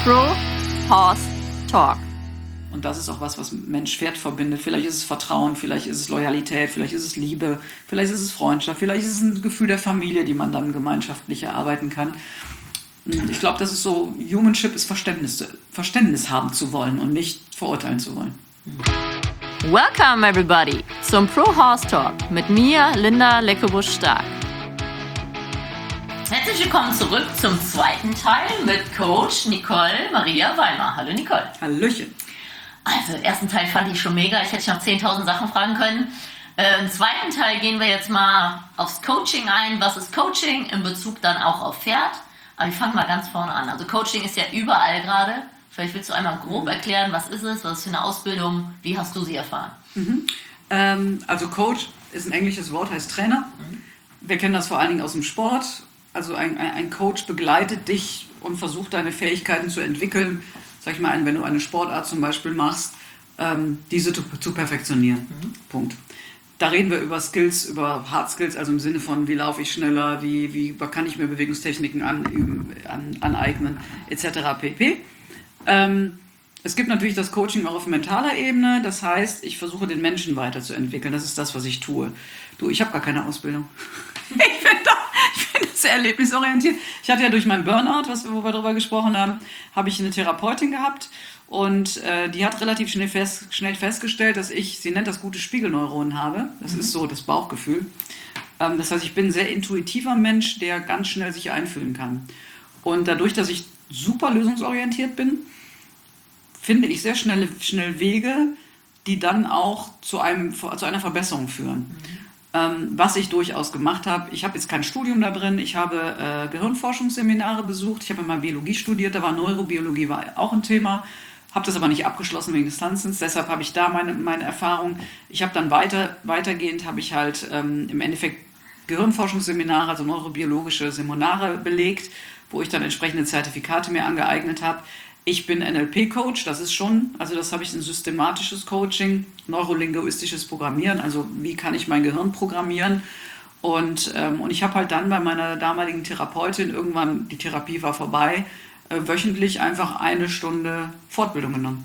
Pro Horse Talk. Und das ist auch was Mensch-Pferd verbindet. Vielleicht ist es Vertrauen, vielleicht ist es Loyalität, vielleicht ist es Liebe, vielleicht ist es Freundschaft, vielleicht ist es ein Gefühl der Familie, die man dann gemeinschaftlich erarbeiten kann. Ich glaube, das ist so, Humanship ist Verständnis haben zu wollen und nicht verurteilen zu wollen. Welcome everybody zum Pro Horse Talk mit mir, Linda Leckebusch-Stark. Herzlich willkommen zurück zum zweiten Teil mit Coach Nicole Maria Weimar. Hallo Nicole. Hallöchen. Also, den ersten Teil fand ich schon mega. Ich hätte noch 10.000 Sachen fragen können. Im zweiten Teil gehen wir jetzt mal aufs Coaching ein. Was ist Coaching in Bezug dann auch auf Pferd? Aber ich fange mal ganz vorne an. Also Coaching ist ja überall gerade. Vielleicht willst du einmal grob erklären, was ist es, was ist für eine Ausbildung, wie hast du sie erfahren? Also Coach ist ein englisches Wort, heißt Trainer. Wir kennen das vor allen Dingen aus dem Sport. Also ein Coach begleitet dich und versucht deine Fähigkeiten zu entwickeln. Sag ich mal, wenn du eine Sportart zum Beispiel machst, diese zu perfektionieren. Punkt. Da reden wir über Skills, über Hard Skills, also im Sinne von, wie laufe ich schneller, wie kann ich mir Bewegungstechniken aneignen, etc. pp. Es gibt natürlich das Coaching auch auf mentaler Ebene, das heißt, ich versuche den Menschen weiterzuentwickeln, das ist das, was ich tue. Ich habe gar keine Ausbildung. Ich bin sehr erlebnisorientiert. Ich hatte ja durch meinen Burnout, wo wir darüber gesprochen haben, habe ich eine Therapeutin gehabt und die hat relativ schnell festgestellt, dass sie nennt das gute Spiegelneuronen habe. Das ist so das Bauchgefühl. Das heißt, ich bin ein sehr intuitiver Mensch, der ganz schnell sich einfühlen kann. Und dadurch, dass ich super lösungsorientiert bin, finde ich sehr schnell Wege, die dann auch zu einer Verbesserung führen. Was ich durchaus gemacht habe, ich habe jetzt kein Studium da drin, ich habe Gehirnforschungsseminare besucht, ich habe mal Biologie studiert, da war Neurobiologie auch ein Thema, habe das aber nicht abgeschlossen wegen des Tanzens, deshalb habe ich da meine Erfahrung. Ich habe dann weitergehend, habe ich halt im Endeffekt Gehirnforschungsseminare, also neurobiologische Seminare belegt, wo ich dann entsprechende Zertifikate mir angeeignet habe. Ich bin NLP-Coach, das habe ich ein systematisches Coaching, neurolinguistisches Programmieren, also wie kann ich mein Gehirn programmieren. Und ich habe halt dann bei meiner damaligen Therapeutin, irgendwann, die Therapie war vorbei, wöchentlich einfach 1 Stunde Fortbildung genommen.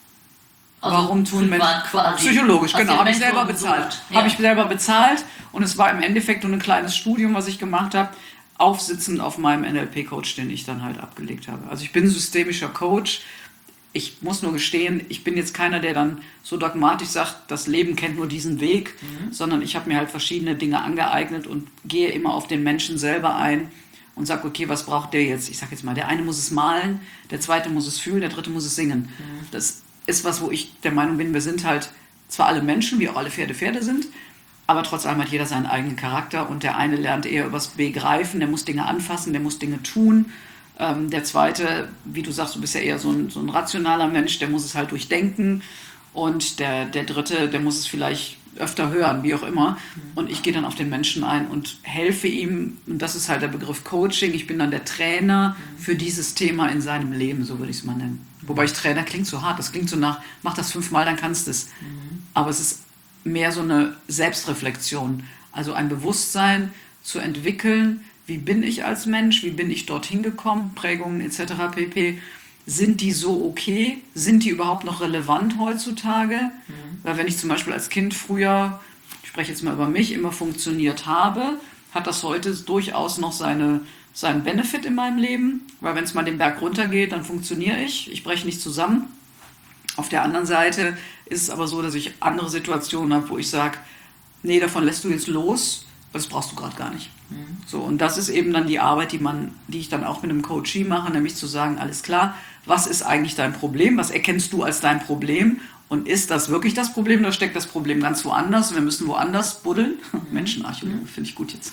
Also warum tun Menschen? Psychologisch, genau, habe ich selber bezahlt. Ja. Habe ich selber bezahlt und es war im Endeffekt nur ein kleines Studium, was ich gemacht habe, aufsitzend auf meinem NLP-Coach, den ich dann halt abgelegt habe. Also ich bin systemischer Coach. Ich muss nur gestehen, ich bin jetzt keiner, der dann so dogmatisch sagt, das Leben kennt nur diesen Weg, sondern ich habe mir halt verschiedene Dinge angeeignet und gehe immer auf den Menschen selber ein und sage, okay, was braucht der jetzt? Ich sage jetzt mal, der eine muss es malen, der zweite muss es fühlen, der dritte muss es singen. Das ist was, wo ich der Meinung bin, wir sind halt zwar alle Menschen, wie auch alle Pferde sind, aber trotz allem hat jeder seinen eigenen Charakter und der eine lernt eher übers Begreifen, der muss Dinge anfassen, der muss Dinge tun. Der zweite, wie du sagst, du bist ja eher so ein rationaler Mensch, der muss es halt durchdenken und der dritte, der muss es vielleicht öfter hören, wie auch immer. Und ich gehe dann auf den Menschen ein und helfe ihm, und das ist halt der Begriff Coaching, ich bin dann der Trainer für dieses Thema in seinem Leben, so würde ich es mal nennen. Wobei Trainer klingt so hart, das klingt so nach, mach das 5-mal, dann kannst du es. Aber es ist mehr so eine Selbstreflexion, also ein Bewusstsein zu entwickeln, wie bin ich als Mensch, wie bin ich dorthin gekommen, Prägungen etc. pp. Sind die so okay? Sind die überhaupt noch relevant heutzutage? Weil wenn ich zum Beispiel als Kind früher, ich spreche jetzt mal über mich, immer funktioniert habe, hat das heute durchaus noch seinen Benefit in meinem Leben, weil wenn es mal den Berg runtergeht, dann funktioniere ich breche nicht zusammen. Auf der anderen Seite ist es aber so, dass ich andere Situationen habe, wo ich sage, nee, davon lässt du jetzt los, das brauchst du gerade gar nicht. So, und das ist eben dann die Arbeit, die ich dann auch mit einem Coachee mache, nämlich zu sagen, alles klar, was ist eigentlich dein Problem, was erkennst du als dein Problem und ist das wirklich das Problem oder steckt das Problem ganz woanders und wir müssen woanders buddeln? Menschenarchäologie, finde ich gut jetzt.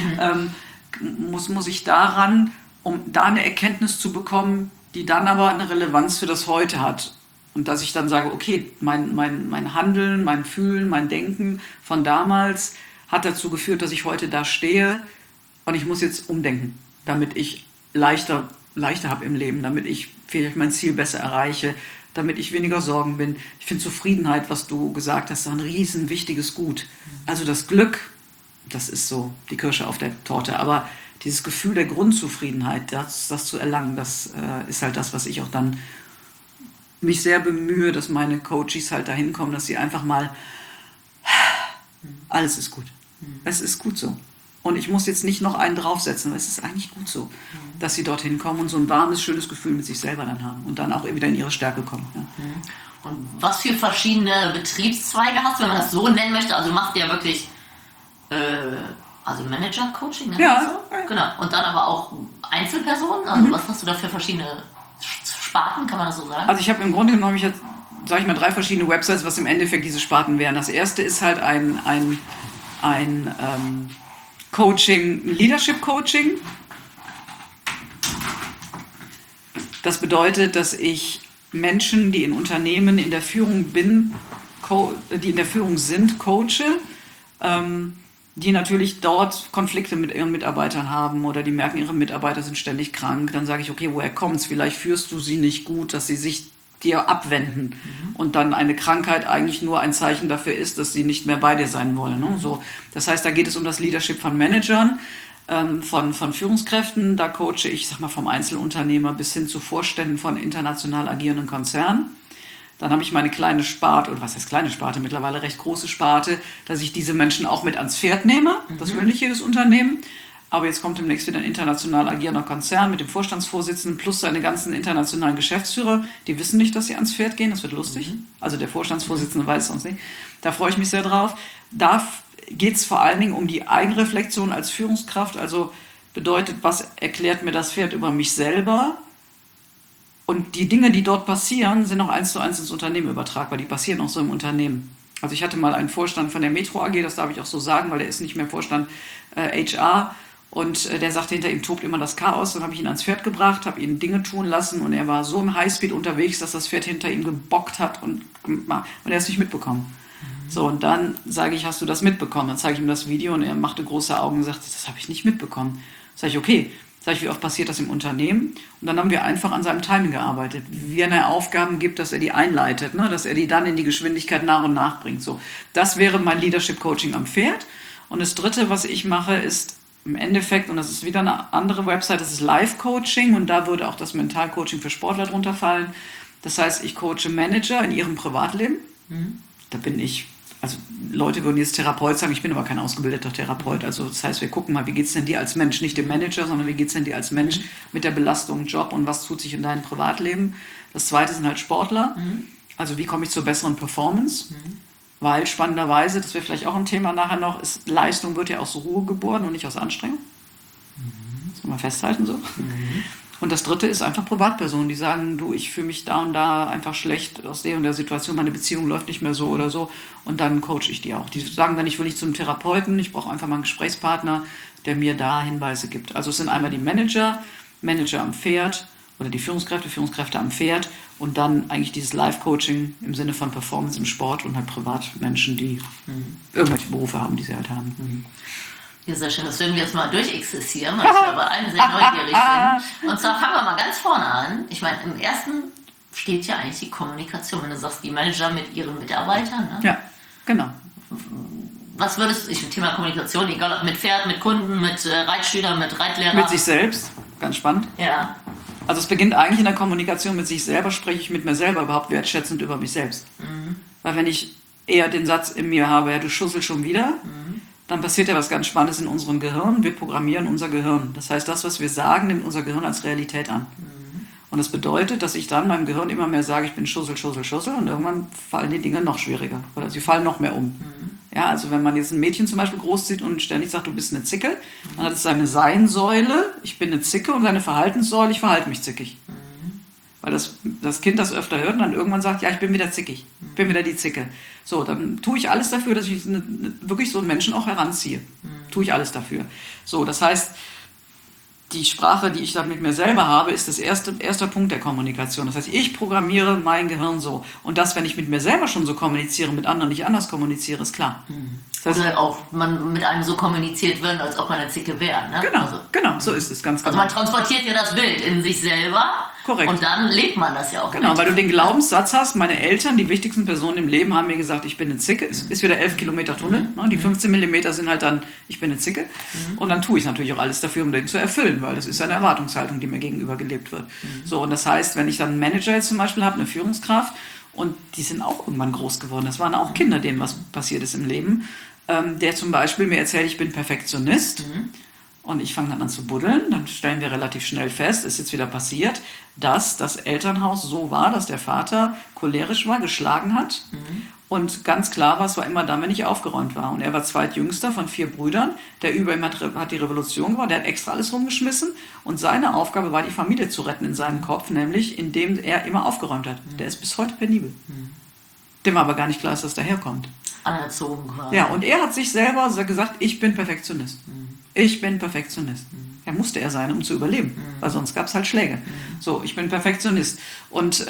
Muss ich daran, um da eine Erkenntnis zu bekommen, die dann aber eine Relevanz für das Heute hat. Und dass ich dann sage, okay, mein Handeln, mein Fühlen, mein Denken von damals hat dazu geführt, dass ich heute da stehe und ich muss jetzt umdenken, damit ich leichter habe im Leben, damit ich vielleicht mein Ziel besser erreiche, damit ich weniger Sorgen bin. Ich finde Zufriedenheit, was du gesagt hast, ein riesen wichtiges Gut. Also das Glück, das ist so die Kirsche auf der Torte, aber dieses Gefühl der Grundzufriedenheit, das zu erlangen, das ist halt das, was ich auch dann mich sehr bemühe, dass meine Coaches halt dahin kommen, dass sie einfach mal, alles ist gut. Es ist gut so. Und ich muss jetzt nicht noch einen draufsetzen, weil es ist eigentlich gut so, dass sie dorthin kommen und so ein warmes, schönes Gefühl mit sich selber dann haben und dann auch wieder in ihre Stärke kommen. Ja. Und was für verschiedene Betriebszweige hast du, wenn man das so nennen möchte? Also du machst ja wirklich also Manager-Coaching, ne? Ja. So? Genau. Und dann aber auch Einzelpersonen? Also was hast du da für verschiedene Sparten, kann man das so sagen? Also ich habe im Grunde genommen, sage ich mal, 3 verschiedene Websites, was im Endeffekt diese Sparten wären. Das erste ist halt ein Coaching, Leadership Coaching. Das bedeutet, dass ich Menschen, die in Unternehmen in der Führung sind, coache, die natürlich dort Konflikte mit ihren Mitarbeitern haben oder die merken, ihre Mitarbeiter sind ständig krank. Dann sage ich, okay, woher kommt's? Vielleicht führst du sie nicht gut, dass sie sich dir abwenden und dann eine Krankheit eigentlich nur ein Zeichen dafür ist, dass sie nicht mehr bei dir sein wollen. Ne? So, das heißt, da geht es um das Leadership von Managern, von Führungskräften. Da coache ich, sag mal, vom Einzelunternehmer bis hin zu Vorständen von international agierenden Konzernen. Dann habe ich meine kleine Sparte, oder was heißt kleine Sparte, mittlerweile recht große Sparte, dass ich diese Menschen auch mit ans Pferd nehme. Das will nicht jedes Unternehmen. Aber jetzt kommt demnächst wieder ein international agierender Konzern mit dem Vorstandsvorsitzenden plus seine ganzen internationalen Geschäftsführer. Die wissen nicht, dass sie ans Pferd gehen. Das wird lustig. Also der Vorstandsvorsitzende weiß es sonst nicht. Da freue ich mich sehr drauf. Da geht es vor allen Dingen um die Eigenreflexion als Führungskraft. Also bedeutet, was erklärt mir das Pferd über mich selber? Und die Dinge, die dort passieren, sind auch 1:1 ins Unternehmen übertragbar. Die passieren auch so im Unternehmen. Also ich hatte mal einen Vorstand von der Metro AG, das darf ich auch so sagen, weil der ist nicht mehr Vorstand HR. Und der sagte, hinter ihm tobt immer das Chaos. Dann habe ich ihn ans Pferd gebracht, habe ihn Dinge tun lassen und er war so im Highspeed unterwegs, dass das Pferd hinter ihm gebockt hat und er hat es nicht mitbekommen. So, und dann sage ich, hast du das mitbekommen? Dann zeige ich ihm das Video und er machte große Augen und sagte, das habe ich nicht mitbekommen. Sage ich, okay. Sag ich, wie oft passiert das im Unternehmen? Und dann haben wir einfach an seinem Timing gearbeitet. Wie er eine Aufgaben gibt, dass er die einleitet, ne? Dass er die dann in die Geschwindigkeit nach und nach bringt. So, das wäre mein Leadership Coaching am Pferd. Und das Dritte, was ich mache, ist im Endeffekt, und das ist wieder eine andere Website, das ist Live Coaching und da würde auch das Mentalcoaching für Sportler drunter fallen. Das heißt, ich coache Manager in ihrem Privatleben. Da bin ich, also Leute würden jetzt Therapeut sagen, ich bin aber kein ausgebildeter Therapeut. Also das heißt, wir gucken mal, wie geht es denn dir als Mensch, nicht dem Manager, sondern wie geht es denn dir als Mensch mit der Belastung Job und was tut sich in deinem Privatleben. Das Zweite sind halt Sportler. Also wie komme ich zur besseren Performance? Weil spannenderweise, das wäre vielleicht auch ein Thema nachher noch, ist, Leistung wird ja aus Ruhe geboren und nicht aus Anstrengung. Das muss man festhalten so. Und das Dritte ist einfach Privatpersonen, die sagen, du, ich fühle mich da und da einfach schlecht aus der und der Situation, meine Beziehung läuft nicht mehr so oder so. Und dann coache ich die auch. Die sagen dann, ich will nicht zum Therapeuten, ich brauche einfach mal einen Gesprächspartner, der mir da Hinweise gibt. Also es sind einmal die Manager am Pferd oder die Führungskräfte am Pferd und dann eigentlich dieses Live-Coaching im Sinne von Performance im Sport und halt Privatmenschen, die irgendwelche Berufe haben, die sie halt haben. Ja, sehr schön. Das würden wir jetzt mal durchexerzieren, weil ich aber eine sehr neugierig bin. Und zwar fangen wir mal ganz vorne an. Ich meine, im ersten steht ja eigentlich die Kommunikation. Wenn du sagst, die Manager mit ihren Mitarbeitern. Ne? Ja, genau. Was würdest du, Thema Kommunikation, egal ob mit Pferd, mit Kunden, mit Reitschülern, mit Reitlehrern? Mit sich selbst, ganz spannend. Ja. Also es beginnt eigentlich in der Kommunikation mit sich selber, spreche ich mit mir selber überhaupt wertschätzend über mich selbst. Weil wenn ich eher den Satz in mir habe, ja, du schusselst schon wieder, dann passiert ja was ganz Spannendes in unserem Gehirn. Wir programmieren unser Gehirn. Das heißt, das, was wir sagen, nimmt unser Gehirn als Realität an. Und das bedeutet, dass ich dann meinem Gehirn immer mehr sage, ich bin Schussel und irgendwann fallen die Dinge noch schwieriger oder sie fallen noch mehr um. Ja, also wenn man jetzt ein Mädchen zum Beispiel großzieht und ständig sagt, du bist eine Zicke, dann hat es seine Seinsäule, ich bin eine Zicke, und seine Verhaltenssäule, ich verhalte mich zickig. Weil das Kind das öfter hört und dann irgendwann sagt, ja, ich bin wieder zickig, ich bin wieder die Zicke. So, dann tue ich alles dafür, dass ich wirklich so einen Menschen auch heranziehe. Tue ich alles dafür. So, das heißt, die Sprache, die ich dann mit mir selber habe, ist das erster Punkt der Kommunikation. Das heißt, ich programmiere mein Gehirn so. Und das, wenn ich mit mir selber schon so kommuniziere, mit anderen nicht anders kommuniziere, ist klar. Das Oder auch man mit einem so kommuniziert wird, als ob man eine Zicke wäre. Ne? Genau, so ist es ganz genau. Also man transportiert ja das Bild in sich selber. Korrekt. Und dann lebt man das ja auch. Genau, weil du den Glaubenssatz hast, meine Eltern, die wichtigsten Personen im Leben, haben mir gesagt, ich bin eine Zicke. Es ist wieder 11 Kilometer Tunnel. Ne? Die 15 Millimeter sind halt dann, ich bin eine Zicke. Und dann tue ich natürlich auch alles dafür, um den zu erfüllen, weil das ist eine Erwartungshaltung, die mir gegenüber gelebt wird. So, und das heißt, wenn ich dann einen Manager jetzt zum Beispiel habe, eine Führungskraft, und die sind auch irgendwann groß geworden. Das waren auch Kinder, denen was passiert ist im Leben. Der zum Beispiel mir erzählt, ich bin Perfektionist. Und ich fange dann an zu buddeln, dann stellen wir relativ schnell fest, ist jetzt wieder passiert, dass das Elternhaus so war, dass der Vater cholerisch war, geschlagen hat. Und ganz klar war, es war immer dann, wenn ich aufgeräumt war. Und er war zweitjüngster von 4 Brüdern, der über ihm hat die Revolution gemacht, der hat extra alles rumgeschmissen. Und seine Aufgabe war, die Familie zu retten in seinem Kopf, nämlich indem er immer aufgeräumt hat. Der ist bis heute penibel. Dem war aber gar nicht klar, dass das daherkommt. Anerzogen quasi. Ja, und er hat sich selber gesagt, ich bin Perfektionist. Ich bin Perfektionist. Ja, musste er sein, um zu überleben, weil sonst gab es halt Schläge. So, ich bin Perfektionist. Und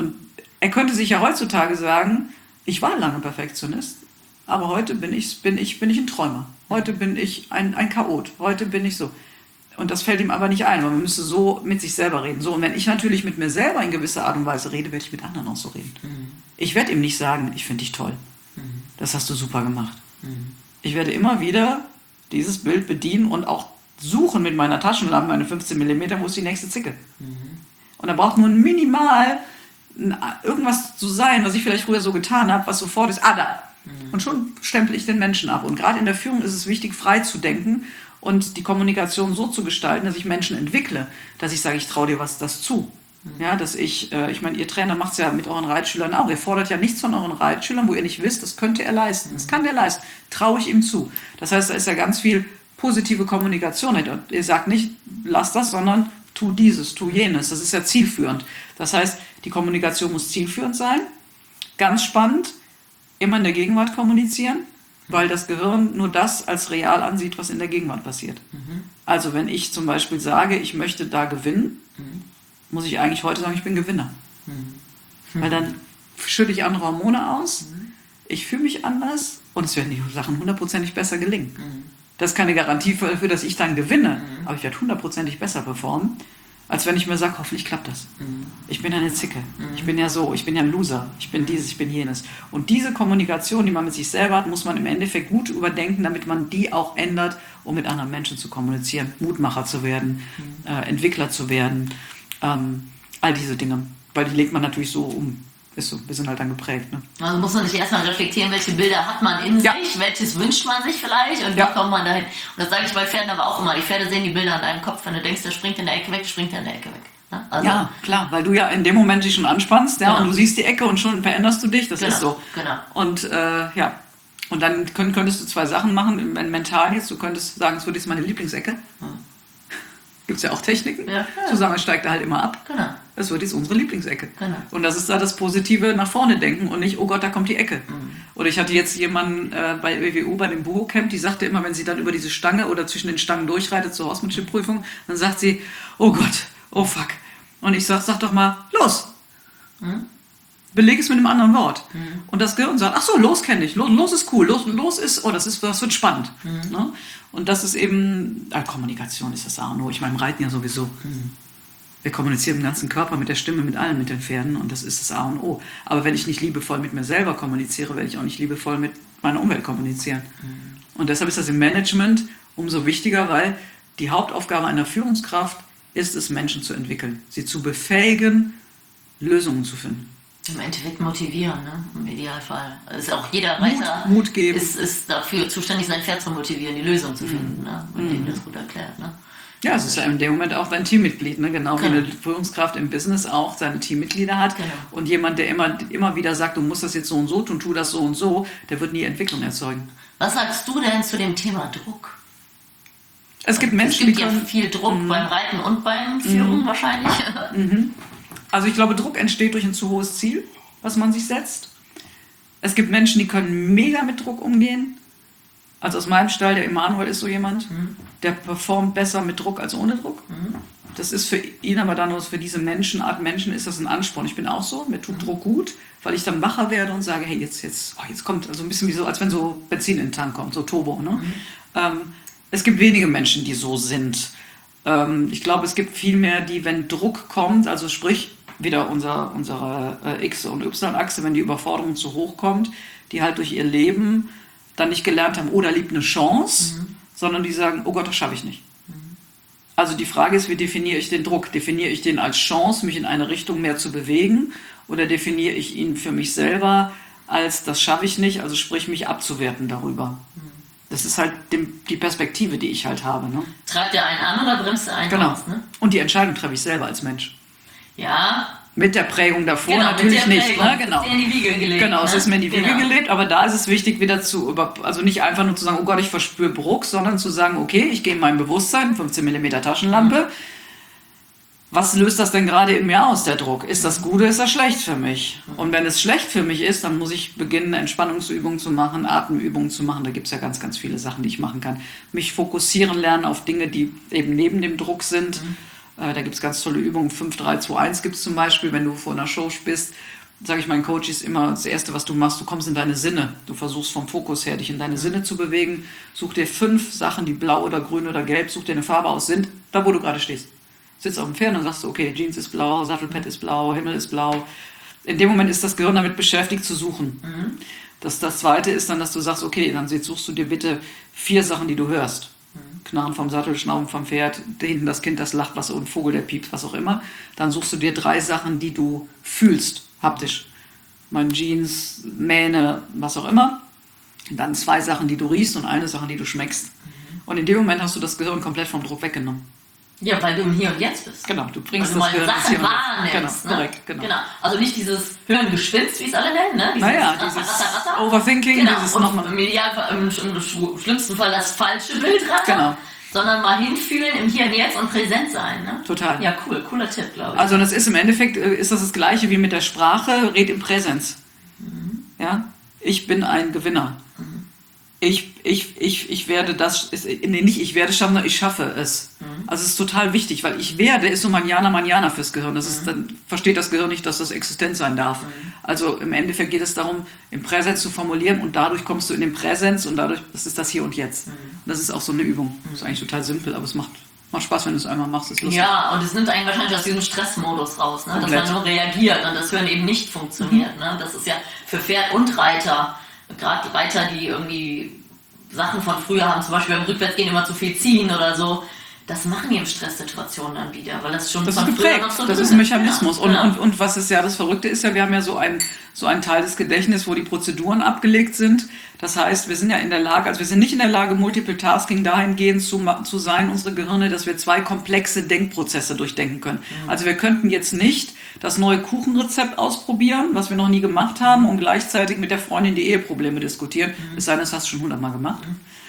er könnte sich ja heutzutage sagen, ich war lange Perfektionist, aber heute bin ich ein Träumer. Heute bin ich ein Chaot. Heute bin ich so. Und das fällt ihm aber nicht ein, weil man müsste so mit sich selber reden. So, und wenn ich natürlich mit mir selber in gewisser Art und Weise rede, werde ich mit anderen auch so reden. Ich werde ihm nicht sagen, ich finde dich toll. Das hast du super gemacht. Ich werde immer wieder dieses Bild bedienen und auch suchen mit meiner Taschenlampe, meine 15 mm, wo ist die nächste Zicke. Und da braucht nur minimal irgendwas zu sein, was ich vielleicht früher so getan habe, was sofort ist, da. Und schon stempel ich den Menschen ab. Und gerade in der Führung ist es wichtig, frei zu denken und die Kommunikation so zu gestalten, dass ich Menschen entwickle, dass ich sage, ich traue dir das zu. Ja, dass ich meine, ihr Trainer macht es ja mit euren Reitschülern auch. Ihr fordert ja nichts von euren Reitschülern, wo ihr nicht wisst, das könnte er leisten. Das kann der leisten. Traue ich ihm zu. Das heißt, da ist ja ganz viel positive Kommunikation. Und ihr sagt nicht, lass das, sondern tu dieses, tu jenes. Das ist ja zielführend. Das heißt, die Kommunikation muss zielführend sein. Ganz spannend, immer in der Gegenwart kommunizieren, weil das Gehirn nur das als real ansieht, was in der Gegenwart passiert. Also wenn ich zum Beispiel sage, ich möchte da gewinnen, muss ich eigentlich heute sagen, ich bin Gewinner. Weil dann schütte ich andere Hormone aus, ich fühle mich anders und es werden die Sachen 100%ig besser gelingen. Das ist keine Garantie dafür, dass ich dann gewinne, aber ich werde 100%ig besser performen, als wenn ich mir sage, hoffentlich klappt das. Ich bin ja eine Zicke, ich bin ja so, ich bin ja ein Loser, ich bin dieses, ich bin jenes. Und diese Kommunikation, die man mit sich selber hat, muss man im Endeffekt gut überdenken, damit man die auch ändert, um mit anderen Menschen zu kommunizieren, Mutmacher zu werden, Entwickler zu werden. All diese Dinge, weil die legt man natürlich so um. Ist so, wir sind halt dann geprägt. Ne? Also muss man sich erstmal reflektieren, welche Bilder hat man in sich, welches wünscht man sich vielleicht und wie kommt man dahin. Und das sage ich bei Pferden aber auch immer. Die Pferde sehen die Bilder an deinem Kopf. Wenn du denkst, der springt in der Ecke weg, springt er in der Ecke weg. Ne? Also, ja, klar, weil du ja in dem Moment dich schon anspannst und du siehst die Ecke und schon veränderst du dich. Das ist so. Genau. Und und dann könntest du 2 Sachen machen, mental jetzt. Du könntest sagen, es wird jetzt meine Lieblingsecke. Gibt es ja auch Techniken. Zu sagen, es steigt da halt immer ab. Genau. Das wird jetzt unsere Lieblingsecke. Genau. Und das ist da das Positive nach vorne denken und nicht, oh Gott, da kommt die Ecke. Oder ich hatte jetzt jemanden bei WWU, bei dem Buho-Camp, die sagte immer, wenn sie dann über diese Stange oder zwischen den Stangen durchreitet zur Horsemanship-Prüfung, dann sagt sie, oh Gott, oh fuck. Und ich sag doch mal, los. Beleg es mit einem anderen Wort. Und das Gehirn sagt, ach so, los kenne ich, los ist cool, los ist, das wird spannend. Ne? Und das ist eben, Kommunikation ist das A und O. Ich meine, im Reiten ja sowieso. Wir kommunizieren im ganzen Körper, mit der Stimme, mit allem, mit den Pferden und das ist das A und O. Aber wenn ich nicht liebevoll mit mir selber kommuniziere, werde ich auch nicht liebevoll mit meiner Umwelt kommunizieren. Und deshalb ist das im Management umso wichtiger, weil die Hauptaufgabe einer Führungskraft ist es, Menschen zu entwickeln, sie zu befähigen, Lösungen zu finden. Im Endeffekt motivieren, ne? Im Idealfall. Also auch jeder Reiter Mut geben. Ist dafür zuständig, sein Pferd zu motivieren, die Lösung zu finden, ne? Wenn ihm das gut erklärt. Ne? Ja, es ist ja in dem Moment auch dein Teammitglied, ne? Genau wie eine Führungskraft im Business auch seine Teammitglieder hat. Genau. Und jemand, der immer wieder sagt, du musst das jetzt so und so tun, tu das so und so, der wird nie Entwicklung erzeugen. Was sagst du denn zu dem Thema Druck? Es gibt Menschen, es gibt ja viel Druck beim Reiten und beim Führen wahrscheinlich. Also ich glaube, Druck entsteht durch ein zu hohes Ziel, was man sich setzt. Es gibt Menschen, die können mega mit Druck umgehen. Also aus meinem Stall, der Emanuel ist so jemand, der performt besser mit Druck als ohne Druck. das ist für ihn aber dann, für diese Art Menschen ist das ein Ansporn. Ich bin auch so, mir tut Druck gut, weil ich dann wacher werde und sage, hey, jetzt kommt, also ein bisschen wie so, als wenn so Benzin in den Tank kommt, so Turbo. Ne? Es gibt wenige Menschen, die so sind. Ich glaube, es gibt viel mehr, die, wenn Druck kommt, also sprich, wieder unsere X- und Y-Achse, wenn die Überforderung zu hoch kommt, die halt durch ihr Leben dann nicht gelernt haben, oh, da liegt eine Chance, sondern die sagen, oh Gott, das schaffe ich nicht. Also die Frage ist, wie definiere ich den Druck? Definiere ich den als Chance, mich in eine Richtung mehr zu bewegen, oder definiere ich ihn für mich selber als, das schaffe ich nicht, also sprich, mich abzuwerten darüber? Das ist halt die Perspektive, die ich halt habe. Ne? Treibt der einen an oder bremst der einen aus? Ne? Und die Entscheidung treffe ich selber als Mensch. Ja. Mit der Prägung davor natürlich nicht. Ne? Genau. Es ist mir in die Wiege gelegt. Genau, es ist mir in die Wiege Genau. gelegt, aber da ist es wichtig, wieder also nicht einfach nur zu sagen, oh Gott, ich verspüre Druck, sondern zu sagen, okay, ich gehe in mein Bewusstsein, 15 mm Taschenlampe. Was löst das denn gerade in mir aus, der Druck? Ist das gut oder ist das schlecht für mich? Und wenn es schlecht für mich ist, dann muss ich beginnen, Entspannungsübungen zu machen, Atemübungen zu machen. Da gibt es ja ganz, ganz viele Sachen, die ich machen kann. Mich fokussieren lernen auf Dinge, die eben neben dem Druck sind. Da gibt es ganz tolle Übungen. 5, 3, 2, 1 gibt es zum Beispiel, wenn du vor einer Show bist. Sage ich meinen Coaches immer, das Erste, was du machst, du kommst in deine Sinne. Du versuchst vom Fokus her, dich in deine Sinne zu bewegen. Such dir 5 Sachen, die blau oder grün oder gelb, such dir eine Farbe aus, sind da, wo du gerade stehst. Sitzt auf dem Pferd und sagst du, okay, Jeans ist blau, Sattelpad ist blau, Himmel ist blau. In dem Moment ist das Gehirn damit beschäftigt zu suchen. Das Zweite ist dann, dass du sagst, okay, dann suchst du dir bitte 4 Sachen, die du hörst. Knarren vom Sattel, Schnauben vom Pferd, hinten das Kind, das lacht, was, und Vogel, der piept, was auch immer. Dann suchst du dir 3 Sachen, die du fühlst, haptisch. Meine Jeans, Mähne, was auch immer. Dann 2 Sachen, die du riechst und 1 Sache, die du schmeckst. Und in dem Moment hast du das Gehirn komplett vom Druck weggenommen. Ja, weil du im Hier und Jetzt bist. Genau, du bringst das Gehirn ins Hier und Jetzt. Wahrnimmst. Genau, korrekt, genau. Also nicht dieses Hirngespinst, wie es alle nennen, ne? Dieses Overthinking, genau. dieses und nochmal. Im Idealfall, im schlimmsten Fall das falsche Bild rattern. Genau. Sondern mal hinfühlen, im Hier und Jetzt und präsent sein. Ne? Total. Ja, cool. Cooler Tipp, glaube ich. Also das ist im Endeffekt, ist das Gleiche wie mit der Sprache, red im Präsens. Ja? Ich bin ein Gewinner. Ich werde das, nicht ich werde schaffen, sondern ich schaffe es. Also es ist total wichtig, weil ich werde ist so Manjana fürs Gehirn. Das ist, dann versteht das Gehirn nicht, dass das existent sein darf. Also im Endeffekt geht es darum, im Präsens zu formulieren und dadurch kommst du in den Präsens und dadurch, das ist das Hier und Jetzt. Und das ist auch so eine Übung. Das ist eigentlich total simpel, aber es macht Spaß, wenn du es einmal machst. Ist lustig. Ja, und es nimmt einen wahrscheinlich aus diesem Stressmodus raus, ne? Dass Komplett. man nur reagiert und das Hören eben nicht funktioniert. Ne? Das ist ja für Pferd und Reiter, gerade Reiter, die irgendwie Sachen von früher haben, zum Beispiel beim Rückwärtsgehen immer zu viel ziehen oder so, das machen die in Stresssituationen dann wieder, weil das schon Das von ist früher geprägt, noch so das drin ist ein Mechanismus. Ja, Und was ist ja das Verrückte ist ja, wir haben ja so einen Teil des Gedächtnisses, wo die Prozeduren abgelegt sind. Das heißt, wir sind ja in der Lage, also wir sind nicht in der Lage, Multiple Tasking dahingehend zu sein, unsere Gehirne, dass wir 2 komplexe Denkprozesse durchdenken können. Also wir könnten jetzt nicht das neue Kuchenrezept ausprobieren, was wir noch nie gemacht haben, und gleichzeitig mit der Freundin die Eheprobleme diskutieren. Es sei denn, das hast du schon 100-mal gemacht.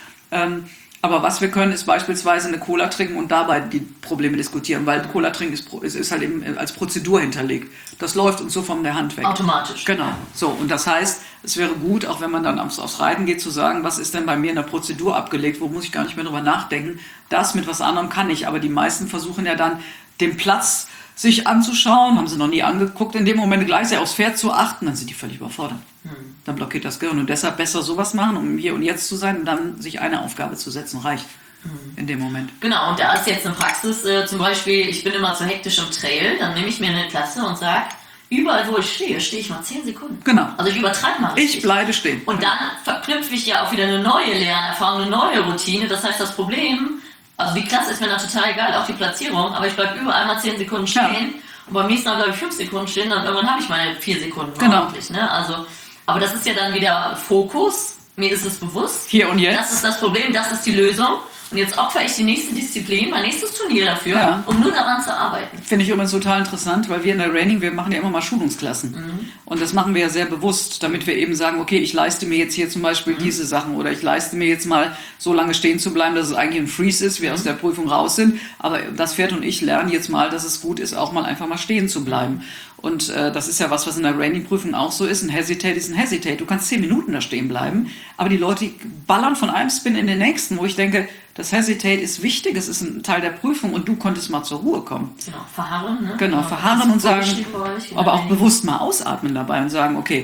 Aber was wir können, ist beispielsweise eine Cola trinken und dabei die Probleme diskutieren, weil Cola trinken ist halt eben als Prozedur hinterlegt. Das läuft uns so von der Hand weg. automatisch. Genau. So, und das heißt, es wäre gut, auch wenn man dann aufs Reiten geht, zu sagen, was ist denn bei mir in der Prozedur abgelegt, wo muss ich gar nicht mehr drüber nachdenken. Das mit was anderem kann ich, aber die meisten versuchen ja dann, den Platz sich anzuschauen, haben sie noch nie angeguckt, in dem Moment gleich aufs Pferd zu achten, dann sind die völlig überfordert. Dann blockiert das Gehirn und deshalb besser sowas machen, um im Hier und Jetzt zu sein und dann sich eine Aufgabe zu setzen, reicht in dem Moment. Genau, und da ist jetzt eine Praxis, zum Beispiel, ich bin immer zu hektisch im Trail, dann nehme ich mir eine Klasse und sage, überall wo ich stehe ich mal 10 Sekunden. Genau. Also ich übertreibe mal richtig. Ich bleibe stehen. Und dann verknüpfe ich ja auch wieder eine neue Lernerfahrung, eine neue Routine. Das heißt, das Problem, also die Klasse ist mir dann total egal, auch die Platzierung, aber ich bleibe überall mal 10 Sekunden stehen. Ja. Und beim nächsten Mal bleibe ich 5 Sekunden stehen, dann irgendwann habe ich meine 4 Sekunden. Genau. Ordentlich, ne? Also, aber das ist ja dann wieder Fokus. Mir ist es bewusst. Hier und Jetzt. Das ist das Problem, das ist die Lösung. Und jetzt opfere ich die nächste Disziplin, mein nächstes Turnier dafür, Ja. um nur daran zu arbeiten. Finde ich übrigens total interessant, weil wir in der Raining, wir machen ja immer mal Schulungsklassen. Und das machen wir ja sehr bewusst, damit wir eben sagen, okay, ich leiste mir jetzt hier zum Beispiel diese Sachen oder ich leiste mir jetzt mal so lange stehen zu bleiben, dass es eigentlich ein Freeze ist, wir aus der Prüfung raus sind. Aber das Pferd und ich lernen jetzt mal, dass es gut ist, auch mal einfach mal stehen zu bleiben. Und das ist ja was in der Raining-Prüfung auch so ist. Ein Hesitate ist ein Hesitate. Du kannst 10 Minuten da stehen bleiben, aber die Leute ballern von einem Spin in den nächsten, wo ich denke, Das Hesitate ist wichtig, es ist ein Teil der Prüfung und du konntest mal zur Ruhe kommen. Genau, verharren. Ne? Genau, verharren und sagen, aber auch bewusst mal ausatmen dabei und sagen, okay,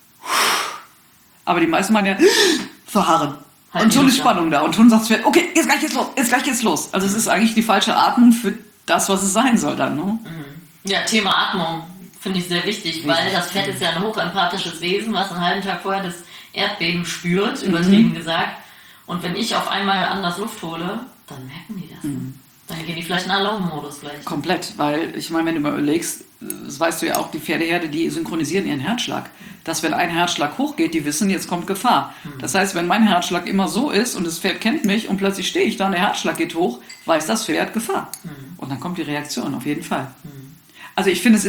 aber die meisten meinen ja, verharren. Halt und schon eine Spannung da und schon sagt es, okay, jetzt gleich geht's los. Also es ist eigentlich die falsche Atmung für das, was es sein soll dann. Ne? Ja, Thema Atmung finde ich sehr wichtig, weil das Pferd ist ja ein hochempathisches Wesen, was einen halben Tag vorher das Erdbeben spürt, übertrieben gesagt. Und wenn ich auf einmal anders Luft hole, dann merken die das. Dann gehen die vielleicht in Alarmmodus gleich. Komplett, weil ich meine, wenn du mal überlegst, das weißt du ja auch, die Pferdeherde, die synchronisieren ihren Herzschlag. Dass wenn ein Herzschlag hochgeht, die wissen, jetzt kommt Gefahr. Das heißt, wenn mein Herzschlag immer so ist und das Pferd kennt mich und plötzlich stehe ich da und der Herzschlag geht hoch, weiß das Pferd Gefahr. Und dann kommt die Reaktion, auf jeden Fall. Also ich finde,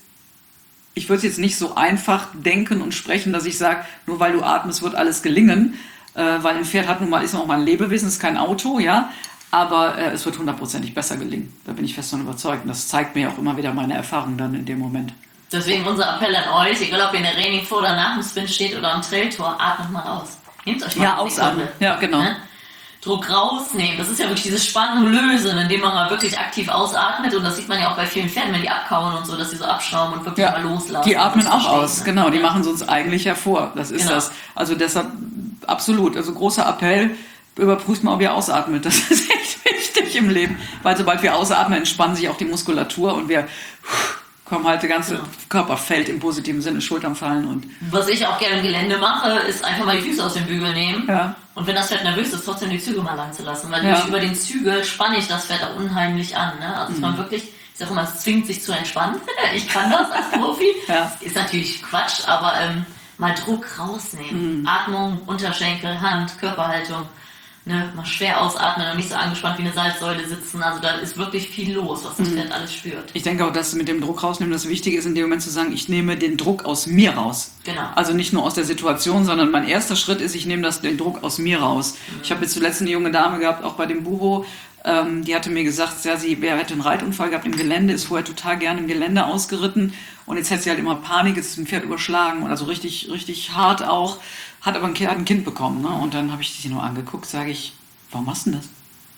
ich würde es jetzt nicht so einfach denken und sprechen, dass ich sage, nur weil du atmest, wird alles gelingen. Weil ein Pferd ist auch mal ein Lebewesen, ist kein Auto, ja. Aber es wird 100%ig besser gelingen. Da bin ich fest davon überzeugt. Und das zeigt mir auch immer wieder meine Erfahrung dann in dem Moment. Deswegen unser Appell an euch, egal ob ihr in der Training vor oder nach dem Spin steht oder am Trailtor, atmet mal aus. Nehmt euch mal ausatmen. Ja, genau. Ne? Druck rausnehmen. Das ist ja wirklich dieses Spannung lösen, indem man mal wirklich aktiv ausatmet. Und das sieht man ja auch bei vielen Pferden, wenn die abkauen und so, dass die so abschrauben und wirklich mal loslassen. Die atmen auch aus, genau. Die machen es uns eigentlich hervor. Das ist das. Also deshalb absolut. Also großer Appell, überprüft mal, ob ihr ausatmet. Das ist echt wichtig im Leben. Weil sobald wir ausatmen, entspannen sich auch die Muskulatur und wir kommen halt, der ganze Körper fällt im positiven Sinne, Schultern fallen. Und was ich auch gerne im Gelände mache, ist einfach mal die Füße aus dem Bügel nehmen. Ja. Und wenn das Pferd nervös ist, trotzdem die Zügel mal lang zu lassen. Weil durch über den Zügel spanne ich das Pferd auch unheimlich an. Ne? Also dass man wirklich, ich sag immer, es zwingt sich zu entspannen. Ich kann das als Profi. Ist natürlich Quatsch, aber mal Druck rausnehmen. Atmung, Unterschenkel, Hand, Körperhaltung. Ne, mal schwer ausatmen und nicht so angespannt wie eine Salzsäule sitzen. Also da ist wirklich viel los, was das Pferd alles spürt. Ich denke auch, dass mit dem Druck rausnehmen das Wichtige ist, in dem Moment zu sagen, ich nehme den Druck aus mir raus. Genau. Also nicht nur aus der Situation, sondern mein erster Schritt ist, ich nehme den Druck aus mir raus. Ich habe jetzt zuletzt eine junge Dame gehabt, auch bei dem Buho, die hatte mir gesagt, ja, sie hätte einen Reitunfall gehabt im Gelände, ist vorher total gerne im Gelände ausgeritten und jetzt hat sie halt immer Panik, jetzt ist ein Pferd überschlagen und also richtig, richtig hart auch, hat aber ein Kind bekommen. Ne? Und dann habe ich sie nur angeguckt, sage ich, warum machst du das?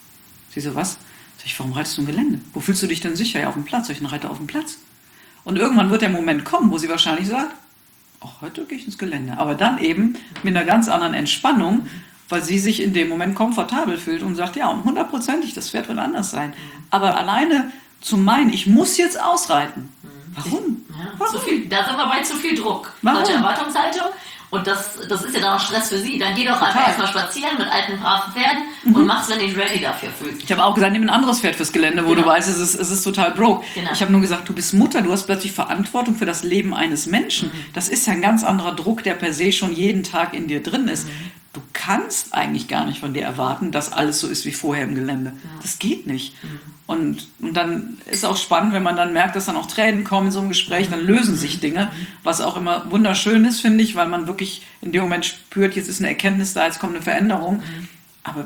Sie so, was? Sag ich, warum reitest du im Gelände? Wo fühlst du dich denn sicher? Ja, auf dem Platz. Ich reite auf dem Platz. Und irgendwann wird der Moment kommen, wo sie wahrscheinlich sagt, ach, heute gehe ich ins Gelände. Aber dann eben mit einer ganz anderen Entspannung, weil sie sich in dem Moment komfortabel fühlt und sagt, ja, und 100%ig, das Pferd wird anders sein. Aber alleine zu meinen, ich muss jetzt ausreiten. Warum? Ja, Warum? Da sind wir bei zu viel Druck. Warum? Solche Erwartungshaltung. Und das ist ja dann auch Stress für sie. Dann geh doch einfach erstmal spazieren mit alten, braven Pferden und mach's, wenn du dich ready dafür fühlst. Ich habe auch gesagt, nimm ein anderes Pferd fürs Gelände, wo du weißt, es ist total broke. Genau. Ich habe nur gesagt, du bist Mutter, du hast plötzlich Verantwortung für das Leben eines Menschen. Das ist ja ein ganz anderer Druck, der per se schon jeden Tag in dir drin ist. Du kannst eigentlich gar nicht von dir erwarten, dass alles so ist wie vorher im Gelände. Das geht nicht. Und dann ist auch spannend, wenn man dann merkt, dass dann auch Tränen kommen in so einem Gespräch, dann lösen sich Dinge, was auch immer wunderschön ist, finde ich, weil man wirklich in dem Moment spürt, jetzt ist eine Erkenntnis da, jetzt kommt eine Veränderung. Aber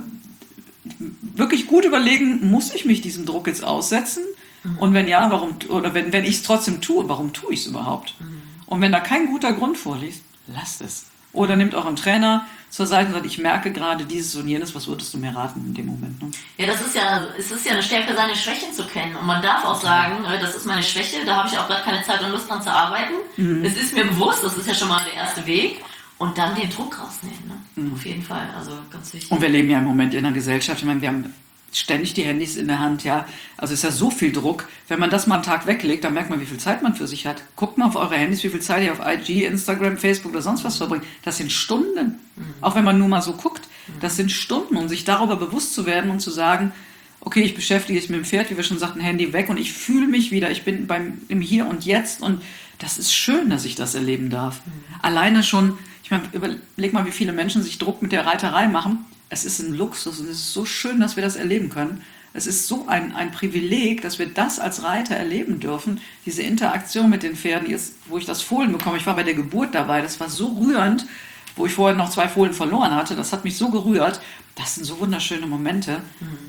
wirklich gut überlegen, muss ich mich diesem Druck jetzt aussetzen? Und wenn ja, warum? Oder wenn ich es trotzdem tue, warum tue ich es überhaupt? Und wenn da kein guter Grund vorliegt, lasst es. Oder nehmt auch einen Trainer zur Seite und sagt, ich merke gerade dieses und jenes, was würdest du mir raten in dem Moment? Ne? Ja, es ist ja eine Stärke, seine Schwächen zu kennen. Und man darf auch sagen, das ist meine Schwäche, da habe ich auch gerade keine Zeit und Lust dran zu arbeiten. Es ist mir bewusst, das ist ja schon mal der erste Weg. Und dann den Druck rausnehmen, ne? Auf jeden Fall, also ganz wichtig. Und wir leben ja im Moment in einer Gesellschaft, ich meine, wir haben ständig die Handys in der Hand, ja. Also ist ja so viel Druck. Wenn man das mal einen Tag weglegt, dann merkt man, wie viel Zeit man für sich hat. Guckt mal auf eure Handys, wie viel Zeit ihr auf IG, Instagram, Facebook oder sonst was verbringt. Das sind Stunden. Auch wenn man nur mal so guckt, das sind Stunden. Und sich darüber bewusst zu werden und zu sagen, okay, ich beschäftige mich mit dem Pferd, wie wir schon sagten, Handy weg und ich fühle mich wieder, ich bin im Hier und Jetzt und das ist schön, dass ich das erleben darf. Alleine schon, ich meine, überleg mal, wie viele Menschen sich Druck mit der Reiterei machen. Es ist ein Luxus und es ist so schön, dass wir das erleben können. Es ist so ein Privileg, dass wir das als Reiter erleben dürfen. Diese Interaktion mit den Pferden, jetzt, wo ich das Fohlen bekomme, ich war bei der Geburt dabei, das war so rührend, wo ich vorher noch 2 Fohlen verloren hatte, das hat mich so gerührt. Das sind so wunderschöne Momente,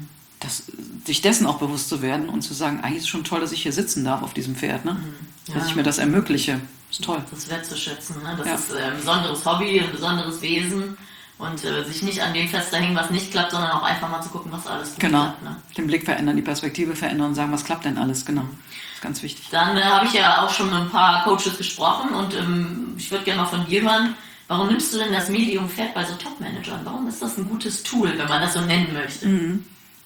sich dessen auch bewusst zu werden und zu sagen, eigentlich ist es schon toll, dass ich hier sitzen darf auf diesem Pferd, ne? Ja. Dass ich mir das ermögliche. Ist toll. Das wertzuschätzen, ne? Das ist ein besonderes Hobby, ein besonderes Wesen. Und sich nicht an dem festzuhängen, was nicht klappt, sondern auch einfach mal zu gucken, was alles gut klappt. Ne? Den Blick verändern, die Perspektive verändern und sagen, was klappt denn alles, genau. Das ist ganz wichtig. Dann habe ich ja auch schon mit ein paar Coaches gesprochen und ich würde gerne mal von dir hören, warum nimmst du denn das Medium Pferd bei so Top-Managern? Warum ist das ein gutes Tool, wenn man das so nennen möchte?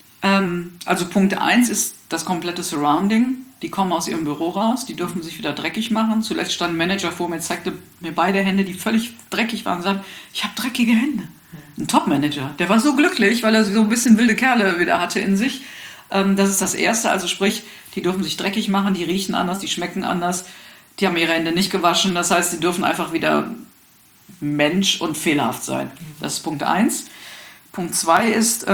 Also Punkt 1 ist das komplette Surrounding. Die kommen aus ihrem Büro raus, die dürfen sich wieder dreckig machen. Zuletzt stand ein Manager vor mir, zeigte mir beide Hände, die völlig dreckig waren und sagte, ich habe dreckige Hände. Ein Top-Manager, der war so glücklich, weil er so ein bisschen wilde Kerle wieder hatte in sich. Das ist das Erste, also sprich, die dürfen sich dreckig machen, die riechen anders, die schmecken anders, die haben ihre Hände nicht gewaschen. Das heißt, die dürfen einfach wieder Mensch und fehlerhaft sein. Das ist Punkt 1. Punkt 2 ist,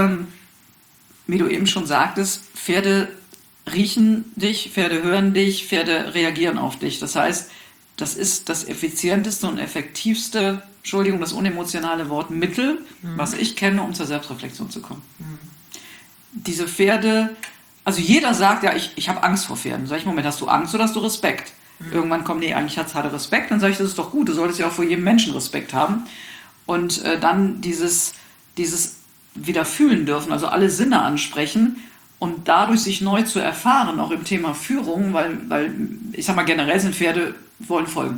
wie du eben schon sagtest, Pferde riechen dich, Pferde hören dich, Pferde reagieren auf dich. Das heißt, das ist das effizienteste und effektivste, Entschuldigung, das unemotionale Wort Mittel, was ich kenne, um zur Selbstreflexion zu kommen. Diese Pferde, also jeder sagt, ja, ich habe Angst vor Pferden. Sag ich, Moment, hast du Angst oder hast du Respekt? Irgendwann kommt, nee, eigentlich hat er Respekt. Dann sage ich, das ist doch gut, du solltest ja auch vor jedem Menschen Respekt haben. Und dann dieses wieder fühlen dürfen, also alle Sinne ansprechen und dadurch sich neu zu erfahren, auch im Thema Führung, weil ich sag mal, generell sind Pferde, wollen folgen.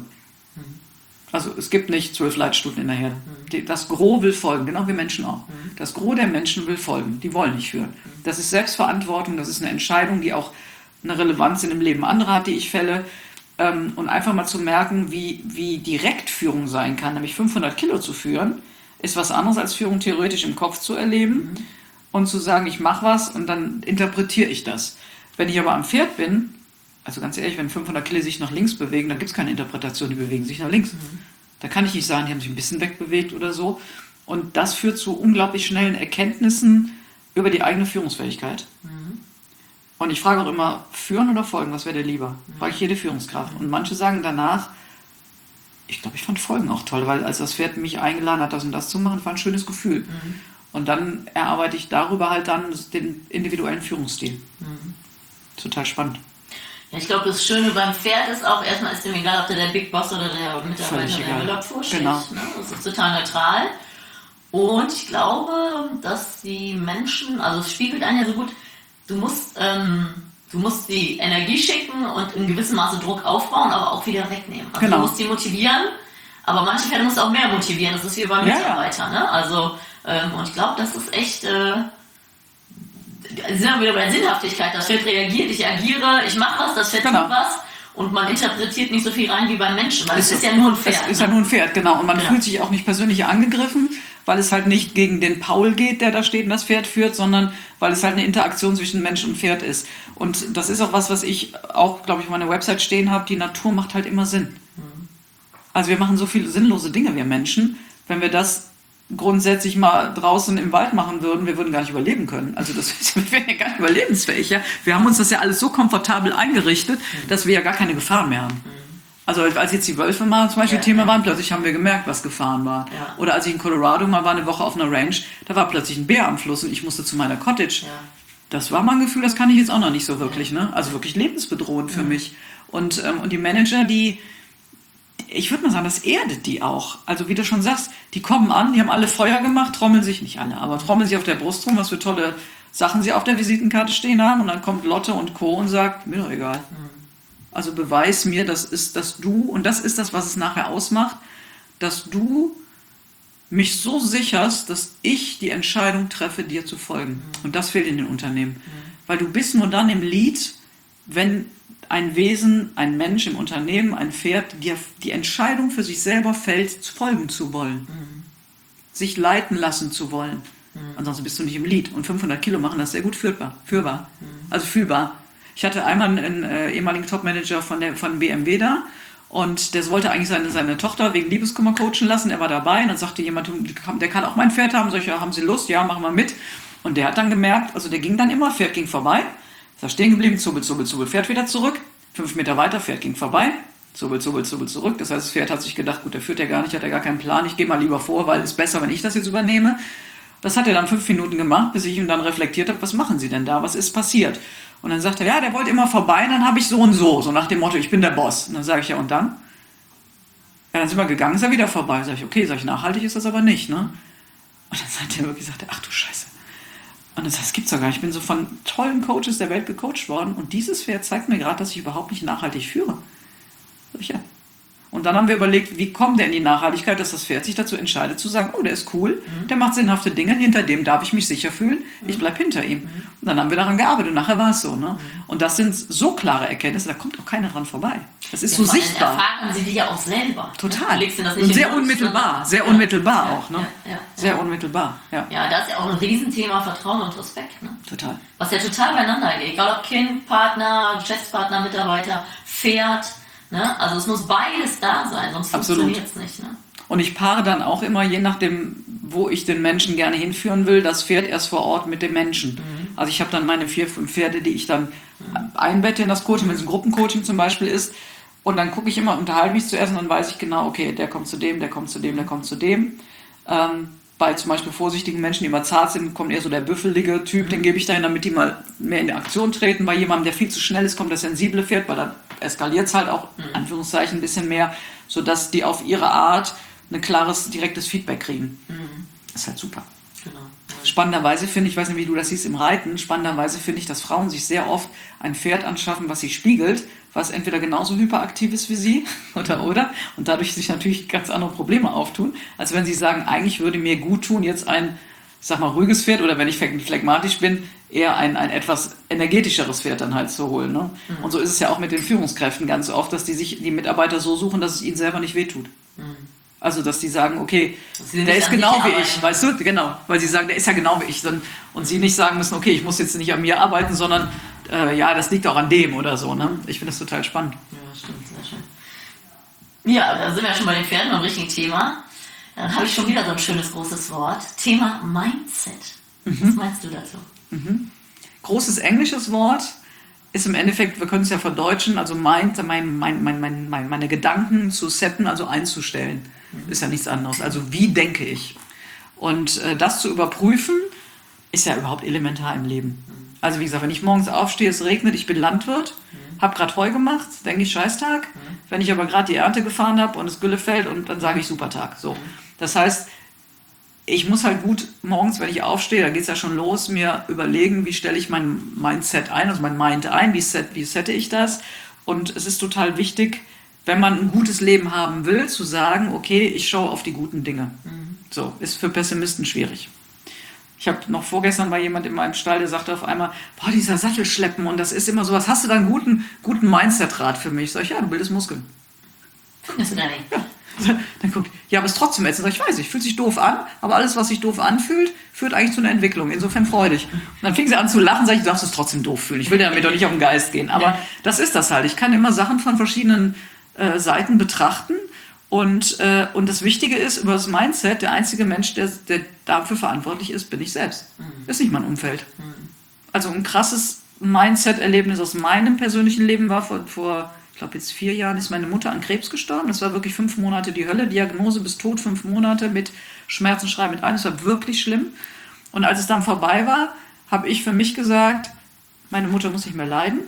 Also es gibt nicht 12 Leitstuten in der Herde. Das Gros will folgen, genau wie Menschen auch. Das Gros der Menschen will folgen, die wollen nicht führen. Das ist Selbstverantwortung, das ist eine Entscheidung, die auch eine Relevanz in dem Leben anderer hat, die ich fälle. Und einfach mal zu merken, wie direkt Führung sein kann, nämlich 500 Kilo zu führen, ist was anderes als Führung theoretisch im Kopf zu erleben und zu sagen, ich mache was und dann interpretiere ich das. Wenn ich aber am Pferd bin, also ganz ehrlich, wenn 500 Kilo sich nach links bewegen, dann gibt es keine Interpretation, die bewegen sich nach links. Da kann ich nicht sagen, die haben sich ein bisschen wegbewegt oder so. Und das führt zu unglaublich schnellen Erkenntnissen über die eigene Führungsfähigkeit. Und ich frage auch immer, führen oder folgen, was wäre dir lieber? Frage ich jede Führungskraft. Und manche sagen danach, ich glaube, ich fand Folgen auch toll, weil als das Pferd mich eingeladen hat, das und das zu machen, war ein schönes Gefühl. Und dann erarbeite ich darüber halt dann den individuellen Führungsstil. Total spannend. Ja, ich glaube, das Schöne beim Pferd ist auch, erstmal ist dem egal, ob der Big Boss oder der Mitarbeiter der Müllabfuhr steht. Genau. Ne? Das ist total neutral. Und ich glaube, dass die Menschen, also es spiegelt einen ja so gut, du musst die Energie schicken und in gewissem Maße Druck aufbauen, aber auch wieder wegnehmen. Also du musst sie motivieren, aber manche Pferde musst du auch mehr motivieren. Das ist wie beim Mitarbeiter. Ne? Also, und ich glaube, das ist echt, sind wir wieder bei der Sinnhaftigkeit. Das Pferd reagiert, ich agiere, ich mache was, das Pferd tut was. Und man interpretiert nicht so viel rein wie beim Menschen, weil es ist ja nur ein Pferd. Es ist ja nur ein Pferd, genau. Und man fühlt sich auch nicht persönlich angegriffen, weil es halt nicht gegen den Paul geht, der da steht und das Pferd führt, sondern weil es halt eine Interaktion zwischen Mensch und Pferd ist. Und das ist auch was ich auch, glaube ich, auf meiner Website stehen habe. Die Natur macht halt immer Sinn. Also wir machen so viele sinnlose Dinge, wir Menschen. Wenn wir das grundsätzlich mal draußen im Wald machen würden, wir würden gar nicht überleben können. Also wir wären ja gar nicht überlebensfähig. Ja? Wir haben uns das ja alles so komfortabel eingerichtet, dass wir ja gar keine Gefahren mehr haben. Also als jetzt die Wölfe mal zum Beispiel Thema waren, plötzlich haben wir gemerkt, was Gefahren war. Ja. Oder als ich in Colorado mal war, eine Woche auf einer Ranch, da war plötzlich ein Bär am Fluss und ich musste zu meiner Cottage. Ja. Das war mal ein Gefühl, das kann ich jetzt auch noch nicht so wirklich. Ne? Also wirklich lebensbedrohend für mich. Und die Manager, ich würde mal sagen, das erdet die auch. Also wie du schon sagst, die kommen an, die haben alle Feuer gemacht, trommeln sich, nicht alle, aber trommeln sich auf der Brust rum, was für tolle Sachen sie auf der Visitenkarte stehen haben. Und dann kommt Lotte und Co. und sagt, mir doch egal. Also beweis mir, dass du, und das ist das, was es nachher ausmacht, dass du mich so sicherst, dass ich die Entscheidung treffe, dir zu folgen. Und das fehlt in den Unternehmen. Weil du bist nur dann im Lead, wenn ein Wesen, ein Mensch im Unternehmen, ein Pferd, die Entscheidung für sich selber fällt, folgen zu wollen. Sich leiten lassen zu wollen. Ansonsten bist du nicht im Lead. Und 500 Kilo machen das sehr gut führbar. Also fühlbar. Ich hatte einmal einen ehemaligen Topmanager von BMW da und der wollte eigentlich seine Tochter wegen Liebeskummer coachen lassen. Er war dabei und dann sagte jemand, der kann auch mein Pferd haben. Sag ich, ja, haben Sie Lust? Ja, machen wir mit. Und der hat dann gemerkt, also der ging dann immer, Pferd ging vorbei, ist da stehen geblieben, zubbel, Pferd wieder zurück, 5 Meter weiter, Pferd ging vorbei, zubbel, zurück. Das heißt, das Pferd hat sich gedacht, gut, der führt ja gar nicht, hat ja gar keinen Plan, ich gehe mal lieber vor, weil es ist besser, wenn ich das jetzt übernehme. Das hat er dann 5 Minuten gemacht, bis ich ihm dann reflektiert habe, was machen Sie denn da, was ist passiert? Und dann sagt er, ja, der wollte immer vorbei, dann habe ich so und so nach dem Motto, ich bin der Boss. Und dann sage ich, ja, und dann? Ja, dann sind wir gegangen, ist er wieder vorbei. Sag ich, okay, nachhaltig ist das aber nicht, ne? Und dann hat er wirklich gesagt, ach du Scheiße. Und das gibt's doch gar nicht. Ich bin so von tollen Coaches der Welt gecoacht worden und dieses Pferd zeigt mir gerade, dass ich überhaupt nicht nachhaltig führe. Sag ich, ja. Und dann haben wir überlegt, wie kommt der in die Nachhaltigkeit, dass das Pferd sich dazu entscheidet zu sagen, oh, der ist cool, der macht sinnhafte Dinge, hinter dem darf ich mich sicher fühlen, ich bleib hinter ihm. Und dann haben wir daran gearbeitet und nachher war es so. Ne? Und das sind so klare Erkenntnisse, da kommt auch keiner dran vorbei. Das ist so sichtbar. Erfahren Sie die ja auch selber. Total. Du das nicht und sehr unmittelbar, sehr unmittelbar auch. Ne? Sehr unmittelbar, ja. Ja, da ist ja auch ein Riesenthema Vertrauen und Respekt. Ne? Total. Was ja total beieinander geht. Egal ob Kind, Partner, Geschäftspartner, Mitarbeiter, Pferd. Ne? Also es muss beides da sein, sonst funktioniert es nicht. Ne? Und ich paare dann auch immer, je nachdem, wo ich den Menschen gerne hinführen will, das Pferd erst vor Ort mit dem Menschen. Also ich habe dann meine 4, 5 Pferde, die ich dann einbette in das Coaching, wenn es ein Gruppencoaching zum Beispiel ist. Und dann gucke ich immer, unterhalte mich zuerst und dann weiß ich genau, okay, der kommt zu dem, der kommt zu dem, der kommt zu dem. Bei zum Beispiel vorsichtigen Menschen, die immer zart sind, kommt eher so der büffelige Typ, den gebe ich dahin, damit die mal mehr in die Aktion treten. Bei jemandem, der viel zu schnell ist, kommt das sensible Pferd, weil dann eskaliert es halt auch, Anführungszeichen, ein bisschen mehr, sodass die auf ihre Art ein klares, direktes Feedback kriegen. Das ist halt super. Genau. Spannenderweise finde ich, weiß nicht, wie du das siehst im Reiten, spannenderweise finde ich, dass Frauen sich sehr oft ein Pferd anschaffen, was sie spiegelt, was entweder genauso hyperaktiv ist wie sie oder und dadurch sich natürlich ganz andere Probleme auftun, als wenn sie sagen, eigentlich würde mir gut tun, jetzt ein, ich sag mal, ruhiges Pferd oder wenn ich phlegmatisch bin, eher ein etwas energetischeres Pferd dann halt zu holen. Ne? Und so ist es ja auch mit den Führungskräften ganz oft, dass die sich die Mitarbeiter so suchen, dass es ihnen selber nicht wehtut. Also, dass die sagen, okay, der ist genau wie ich, weißt du, genau, weil sie sagen, der ist ja genau wie ich. Und sie nicht sagen müssen, okay, ich muss jetzt nicht an mir arbeiten, sondern ja, das liegt auch an dem oder so. Ne? Ich finde das total spannend. Ja, stimmt, sehr schön. Ja, da sind wir ja schon bei den Pferden beim richtigen Thema. Dann habe ich schon wieder so ein schönes großes Wort. Thema Mindset. Was meinst du dazu? Großes englisches Wort ist im Endeffekt, wir können es ja verdeutschen, also meine Gedanken zu setten, also einzustellen. Ist ja nichts anderes. Also wie denke ich? Und das zu überprüfen, ist ja überhaupt elementar im Leben. Also wie gesagt, wenn ich morgens aufstehe, es regnet, ich bin Landwirt, habe gerade Heu gemacht, denke ich Scheißtag. Wenn ich aber gerade die Ernte gefahren habe und es Gülle fällt, und dann sage ich Supertag. So. Das heißt, ich muss halt gut morgens, wenn ich aufstehe, da geht es ja schon los, mir überlegen, wie stelle ich mein Mindset ein, also mein Mind ein, wie sette ich das. Und es ist total wichtig, wenn man ein gutes Leben haben will, zu sagen, okay, ich schaue auf die guten Dinge. So, ist für Pessimisten schwierig. Ich habe noch vorgestern war jemand in meinem Stall, der sagte auf einmal, boah, dieser Sattelschleppen und das ist immer so, was hast du da einen guten Mindset-Rat für mich? Sag ich, ja, du bildest Muskeln. Findest du da nicht? Ja. Dann guckt, ja, aber es ist trotzdem ätzend. Sag ich, weiß nicht, fühlt sich doof an, aber alles, was sich doof anfühlt, führt eigentlich zu einer Entwicklung. Insofern freudig. Und dann fing sie an zu lachen, sag ich, du darfst es trotzdem doof fühlen. Ich will dir damit doch nicht auf den Geist gehen. Aber das ist das halt. Ich kann immer Sachen von verschiedenen Seiten betrachten. Und das Wichtige ist, über das Mindset, der einzige Mensch, der dafür verantwortlich ist, bin ich selbst. Das ist nicht mein Umfeld. Also ein krasses Mindset-Erlebnis aus meinem persönlichen Leben war vor ich glaube jetzt 4 Jahren ist meine Mutter an Krebs gestorben. Das war wirklich 5 Monate die Hölle. Diagnose bis Tod 5 Monate mit Schmerzen, Schreien, mit allem. Das war wirklich schlimm. Und als es dann vorbei war, habe ich für mich gesagt, meine Mutter muss nicht mehr leiden.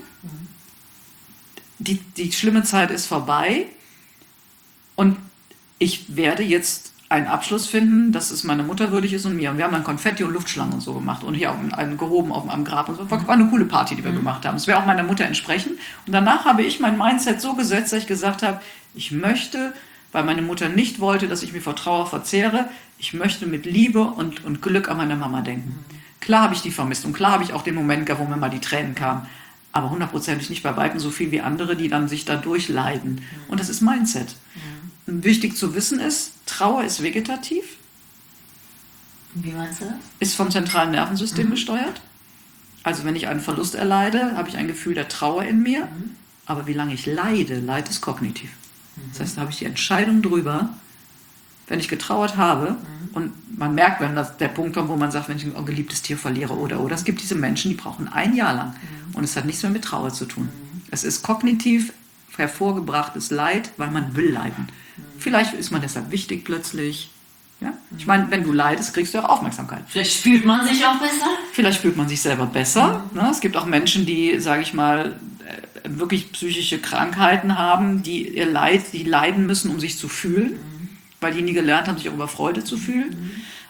Die schlimme Zeit ist vorbei. Und ich werde jetzt einen Abschluss finden, dass es meiner Mutter würdig ist und mir. Und wir haben dann Konfetti und Luftschlangen und so gemacht und hier auch einen gehoben am Grab. Und so. War eine coole Party, die wir gemacht haben. Es wäre auch meiner Mutter entsprechend. Und danach habe ich mein Mindset so gesetzt, dass ich gesagt habe, ich möchte, weil meine Mutter nicht wollte, dass ich mich vor Trauer verzehre, ich möchte mit Liebe und Glück an meine Mama denken. Klar habe ich die vermisst und klar habe ich auch den Moment gehabt, wo mir mal die Tränen kamen. Aber 100% nicht bei Weitem so viel wie andere, die dann sich da durchleiden. Und das ist Mindset. Wichtig zu wissen ist, Trauer ist vegetativ. Wie meinst du das? Ist vom zentralen Nervensystem gesteuert. Also wenn ich einen Verlust erleide, habe ich ein Gefühl der Trauer in mir. Aber wie lange ich leide, Leid ist kognitiv. Das heißt, da habe ich die Entscheidung drüber, wenn ich getrauert habe, und man merkt, wenn das der Punkt kommt, wo man sagt, wenn ich ein geliebtes Tier verliere oder. Es gibt diese Menschen, die brauchen 1 Jahr lang. Und es hat nichts mehr mit Trauer zu tun. Es ist kognitiv hervorgebrachtes Leid, weil man will leiden. Vielleicht ist man deshalb wichtig plötzlich. Ja? Ich meine, wenn du leidest, kriegst du auch Aufmerksamkeit. Vielleicht fühlt man sich auch besser. Vielleicht fühlt man sich selber besser. Ne? Es gibt auch Menschen, die, sage ich mal, wirklich psychische Krankheiten haben, die leiden müssen, um sich zu fühlen, weil die nie gelernt haben, sich auch über Freude zu fühlen.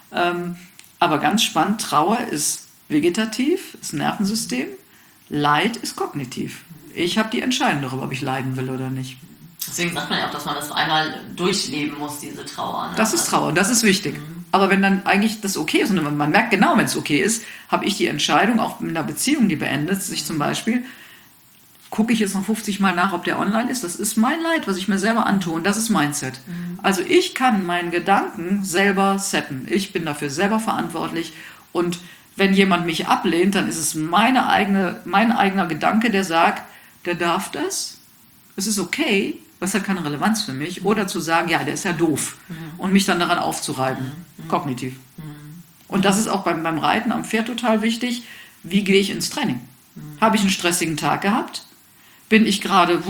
Aber ganz spannend, Trauer ist vegetativ, ist Nervensystem, Leid ist kognitiv. Ich habe die Entscheidung darüber, ob ich leiden will oder nicht. Deswegen sagt man ja auch, dass man das einmal durchleben muss, diese Trauer. Ne? Das ist Trauer, das ist wichtig. Aber wenn dann eigentlich das okay ist, und man merkt genau, wenn es okay ist, habe ich die Entscheidung, auch in einer Beziehung, die beendet sich zum Beispiel, gucke ich jetzt noch 50 Mal nach, ob der online ist. Das ist mein Leid, was ich mir selber antue. Und das ist Mindset. Also ich kann meinen Gedanken selber setten. Ich bin dafür selber verantwortlich. Und wenn jemand mich ablehnt, dann ist es mein eigener Gedanke, der sagt, der darf das. Es ist okay. Das hat keine Relevanz für mich. Oder zu sagen, ja, der ist ja doof. Und mich dann daran aufzureiben. Kognitiv. Und das ist auch beim Reiten am Pferd total wichtig. Wie gehe ich ins Training? Habe ich einen stressigen Tag gehabt? Bin ich gerade,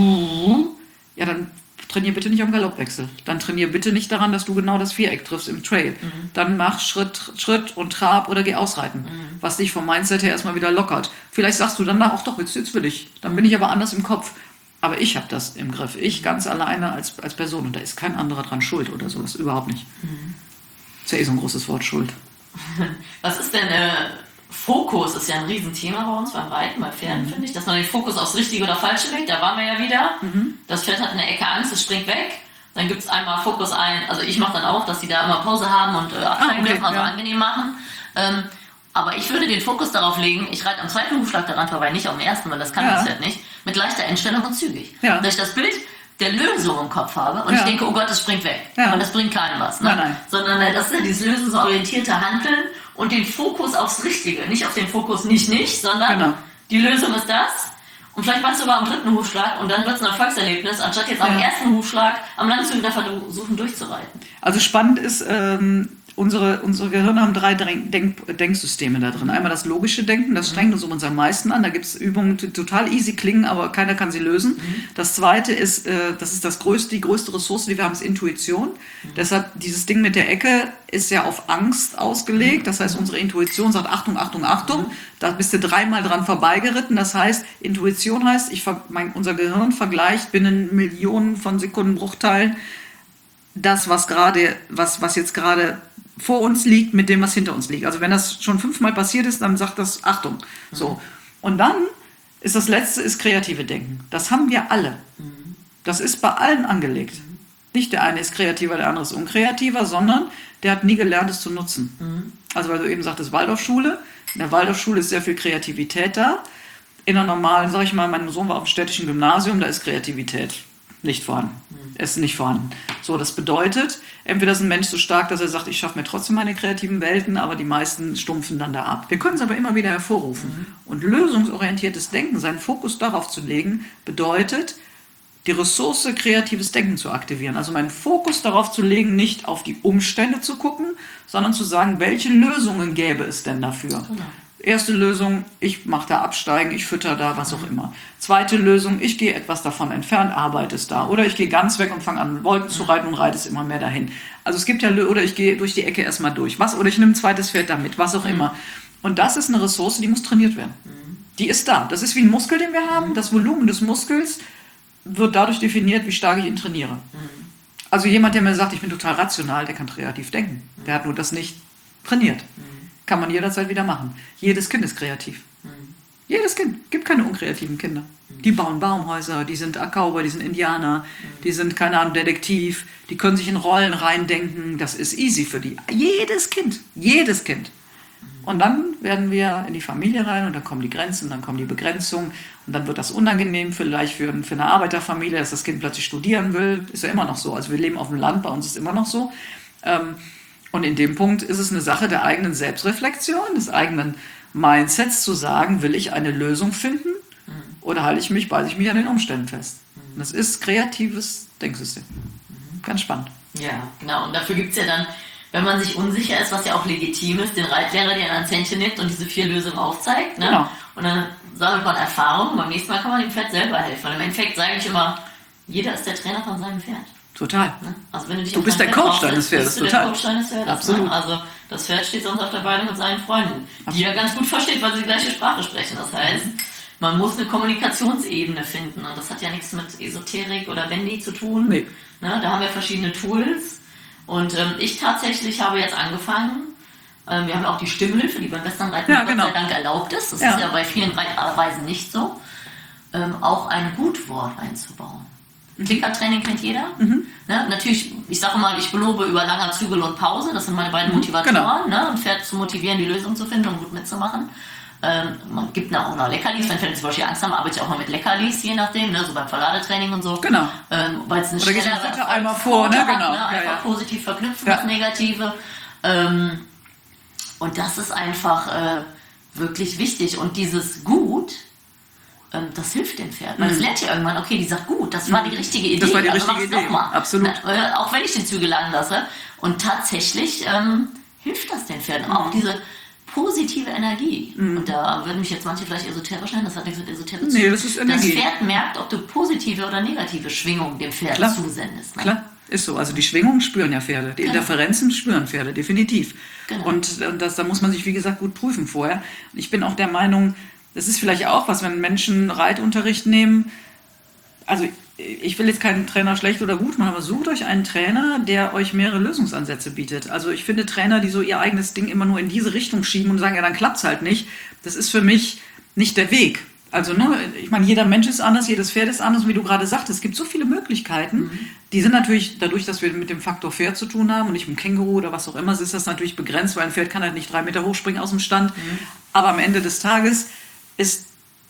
ja, dann trainier bitte nicht am Galoppwechsel. Dann trainier bitte nicht daran, dass du genau das Viereck triffst im Trail. Dann mach Schritt und Trab oder geh ausreiten. Was dich vom Mindset her erstmal wieder lockert. Vielleicht sagst du danach auch doch, jetzt will ich. Dann bin ich aber anders im Kopf. Aber ich habe das im Griff. Ich ganz alleine als Person. Und da ist kein anderer dran schuld oder so. Das überhaupt nicht. Ist ja eh so ein großes Wort, Schuld. Was ist denn Fokus? Ist ja ein Riesenthema bei uns beim Reiten, bei Pferden, finde ich. Dass man den Fokus aufs Richtige oder Falsche legt. Da waren wir ja wieder. Das Pferd hat in der Ecke Angst, es springt weg. Dann gibt es einmal Fokus ein. Also ich mache dann auch, dass die da immer Pause haben und absteigen dürfen, also angenehm machen. Aber ich würde den Fokus darauf legen, ich reite am zweiten Hufschlag daran vorbei, nicht auf dem ersten, weil das kann das Pferd nicht, mit leichter Einstellung und zügig. Dass ich das Bild der Lösung im Kopf habe und ich denke, oh Gott, das springt weg. Und das bringt keinem was. Ne? Nein. Sondern das ist ja dieses lösungsorientierte Handeln und den Fokus aufs Richtige. Nicht auf den Fokus nicht, sondern die Lösung ist das. Und vielleicht machst du sogar am dritten Hufschlag und dann wird es ein Erfolgserlebnis, anstatt jetzt am ersten Hufschlag am Langzügler versuchen durchzureiten. Also spannend ist, unsere Gehirne haben 3 Denksysteme da drin. Einmal das logische Denken, das strengt uns am meisten an. Da gibt es Übungen, die total easy klingen, aber keiner kann sie lösen. Das zweite ist, das ist die größte Ressource, die wir haben, ist Intuition. Deshalb, dieses Ding mit der Ecke ist ja auf Angst ausgelegt. Das heißt, unsere Intuition sagt, Achtung, Achtung, Achtung. Da bist du 3-mal dran vorbeigeritten. Das heißt, Intuition heißt, unser Gehirn vergleicht binnen Millionen von Sekundenbruchteilen das, was jetzt gerade vor uns liegt, mit dem, was hinter uns liegt. Also wenn das schon 5-mal passiert ist, dann sagt das Achtung. So. Und dann ist das Letzte ist kreative Denken. Das haben wir alle. Das ist bei allen angelegt. Nicht der eine ist kreativer, der andere ist unkreativer, sondern der hat nie gelernt, es zu nutzen. Also weil du eben sagtest, Waldorfschule. In der Waldorfschule ist sehr viel Kreativität da. In der normalen, sag ich mal, mein Sohn war auf dem städtischen Gymnasium, da ist Kreativität nicht vorhanden. Ist nicht vorhanden. So, das bedeutet, entweder ist ein Mensch so stark, dass er sagt, ich schaffe mir trotzdem meine kreativen Welten, aber die meisten stumpfen dann da ab. Wir können es aber immer wieder hervorrufen. Und lösungsorientiertes Denken, seinen Fokus darauf zu legen, bedeutet, die Ressource kreatives Denken zu aktivieren. Also meinen Fokus darauf zu legen, nicht auf die Umstände zu gucken, sondern zu sagen, welche Lösungen gäbe es denn dafür? Erste Lösung, ich mache da Absteigen, ich fütter da, was auch immer. Zweite Lösung, ich gehe etwas davon entfernt, arbeite es da. Oder ich gehe ganz weg und fange an, Wolken zu reiten und reite es immer mehr dahin. Also es gibt ja, oder ich gehe durch die Ecke erstmal durch. Oder ich nehme ein zweites Pferd damit, was auch immer. Und das ist eine Ressource, die muss trainiert werden. Die ist da. Das ist wie ein Muskel, den wir haben. Das Volumen des Muskels wird dadurch definiert, wie stark ich ihn trainiere. Also jemand, der mir sagt, ich bin total rational, der kann kreativ denken. Der hat nur das nicht trainiert. Kann man jederzeit wieder machen. Jedes Kind ist kreativ. Jedes Kind. Gibt keine unkreativen Kinder. Die bauen Baumhäuser, die sind Akauber, die sind Indianer, die sind, keine Ahnung, Detektiv, die können sich in Rollen reindenken. Das ist easy für die. Jedes Kind. Jedes Kind. Und dann werden wir in die Familie rein und dann kommen die Grenzen, dann kommen die Begrenzungen und dann wird das unangenehm vielleicht für eine Arbeiterfamilie, dass das Kind plötzlich studieren will. Ist ja immer noch so. Also wir leben auf dem Land, bei uns ist es immer noch so. Und in dem Punkt ist es eine Sache der eigenen Selbstreflexion, des eigenen Mindsets zu sagen, will ich eine Lösung finden oder beiße ich mich an den Umständen fest. Und das ist kreatives Denksystem. Ganz spannend. Ja, genau. Und dafür gibt es ja dann, wenn man sich unsicher ist, was ja auch legitim ist, den Reitlehrer, der ans Händchen nimmt und diese 4 Lösungen aufzeigt. Ne? Genau. Und dann sammelt man Erfahrung. Beim nächsten Mal kann man dem Pferd selber helfen. Und im Endeffekt sage ich immer, jeder ist der Trainer von seinem Pferd. Total. Also wenn du bist der Coach deines Pferdes, total. Der Coach deines Pferdes, absolut. Ne? Also das Pferd steht sonst auf der Beine mit seinen Freunden, die er ganz gut versteht, weil sie die gleiche Sprache sprechen. Das heißt, man muss eine Kommunikationsebene finden und das hat ja nichts mit Esoterik oder Wendy zu tun. Nee. Ne? Da haben wir verschiedene Tools und ich tatsächlich habe jetzt angefangen, Wir haben auch die Stimmhilfe, die beim Westernreiten Gott sei Dank erlaubt ist. Das ist ja bei vielen Reiterweisen nicht so. Auch ein Gutwort einzubauen. Klickertraining kennt jeder. Ne? Natürlich, ich sage mal, ich belobe über langer Zügel und Pause. Das sind meine beiden Motivatoren. Ne? Ein Pferd zu motivieren, die Lösung zu finden und gut mitzumachen. Man gibt auch noch Leckerlis. Wenn Pferde zum Beispiel Angst haben, arbeite ich auch mal mit Leckerlis, je nachdem, ne? So beim Verladetraining und so. Genau. Weil es eine Oder schnelle einmal vor, ne? Genau. Einfach positiv verknüpfen, das Negative. Und das ist einfach wirklich wichtig. Und dieses Gut, das hilft dem Pferd. Weil es lernt ja irgendwann, okay, die sagt, gut, das war die richtige Idee. Das war die richtige Idee, absolut. Auch wenn ich den Zügel lang lasse. Und tatsächlich hilft das den Pferden. Auch diese positive Energie. Und da würden mich jetzt manche vielleicht esoterisch nennen, das hat nichts mit esoterisch zu tun. Nee, das ist Energie. Das Pferd merkt, ob du positive oder negative Schwingungen dem Pferd zusendest. Ne? Klar, ist so. Also die Schwingungen spüren ja Pferde. Die Interferenzen spüren Pferde, definitiv. Genau. Und da muss man sich, wie gesagt, gut prüfen vorher. Ich bin auch der Meinung, das ist vielleicht auch was, wenn Menschen Reitunterricht nehmen. Also ich will jetzt keinen Trainer schlecht oder gut machen, aber sucht euch einen Trainer, der euch mehrere Lösungsansätze bietet. Also ich finde Trainer, die so ihr eigenes Ding immer nur in diese Richtung schieben und sagen, ja, dann klappt es halt nicht, das ist für mich nicht der Weg. Also ich meine, jeder Mensch ist anders, jedes Pferd ist anders, wie du gerade sagtest, es gibt so viele Möglichkeiten. Die sind natürlich, dadurch, dass wir mit dem Faktor Pferd zu tun haben und nicht mit dem Känguru oder was auch immer, ist das natürlich begrenzt, weil ein Pferd kann halt nicht 3 Meter hochspringen aus dem Stand. Aber am Ende des Tages ist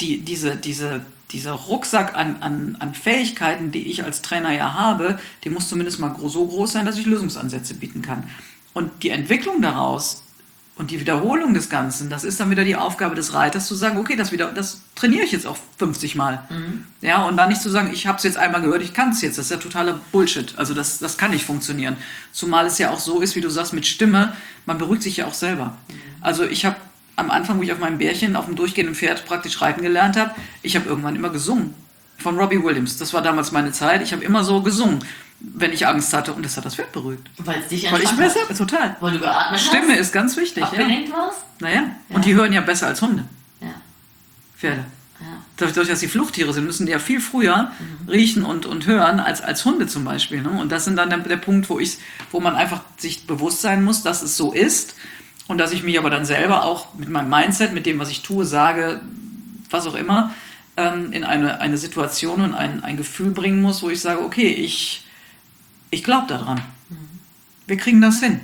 dieser Rucksack an Fähigkeiten, die ich als Trainer ja habe, die muss zumindest mal so groß sein, dass ich Lösungsansätze bieten kann. Und die Entwicklung daraus und die Wiederholung des Ganzen, das ist dann wieder die Aufgabe des Reiters, zu sagen, okay, das trainiere ich jetzt auch 50 Mal. Ja, und dann nicht zu sagen, ich habe es jetzt einmal gehört, ich kann es jetzt. Das ist ja totaler Bullshit. Also das kann nicht funktionieren. Zumal es ja auch so ist, wie du sagst, mit Stimme, man beruhigt sich ja auch selber. Also ich habe am Anfang, wo ich auf meinem Bärchen auf dem durchgehenden Pferd praktisch reiten gelernt habe, ich habe irgendwann immer gesungen. Von Robbie Williams. Das war damals meine Zeit. Ich habe immer so gesungen, wenn ich Angst hatte. Und das hat das Pferd beruhigt. Weil es dich Weil ich besser, total. Weil du geatmet Stimme hast? ist ganz wichtig. Abgelenkt warst? Naja. Und die hören ja besser als Hunde. Ja. Pferde. Ja. Dadurch, dass sie Fluchttiere sind, müssen die ja viel früher riechen und hören als Hunde zum Beispiel. Ne? Und das ist dann der Punkt, wo man einfach sich bewusst sein muss, dass es so ist. Und dass ich mich aber dann selber auch mit meinem Mindset, mit dem, was ich tue, sage, was auch immer, in eine Situation und ein Gefühl bringen muss, wo ich sage, okay, ich glaube daran. Wir kriegen das hin.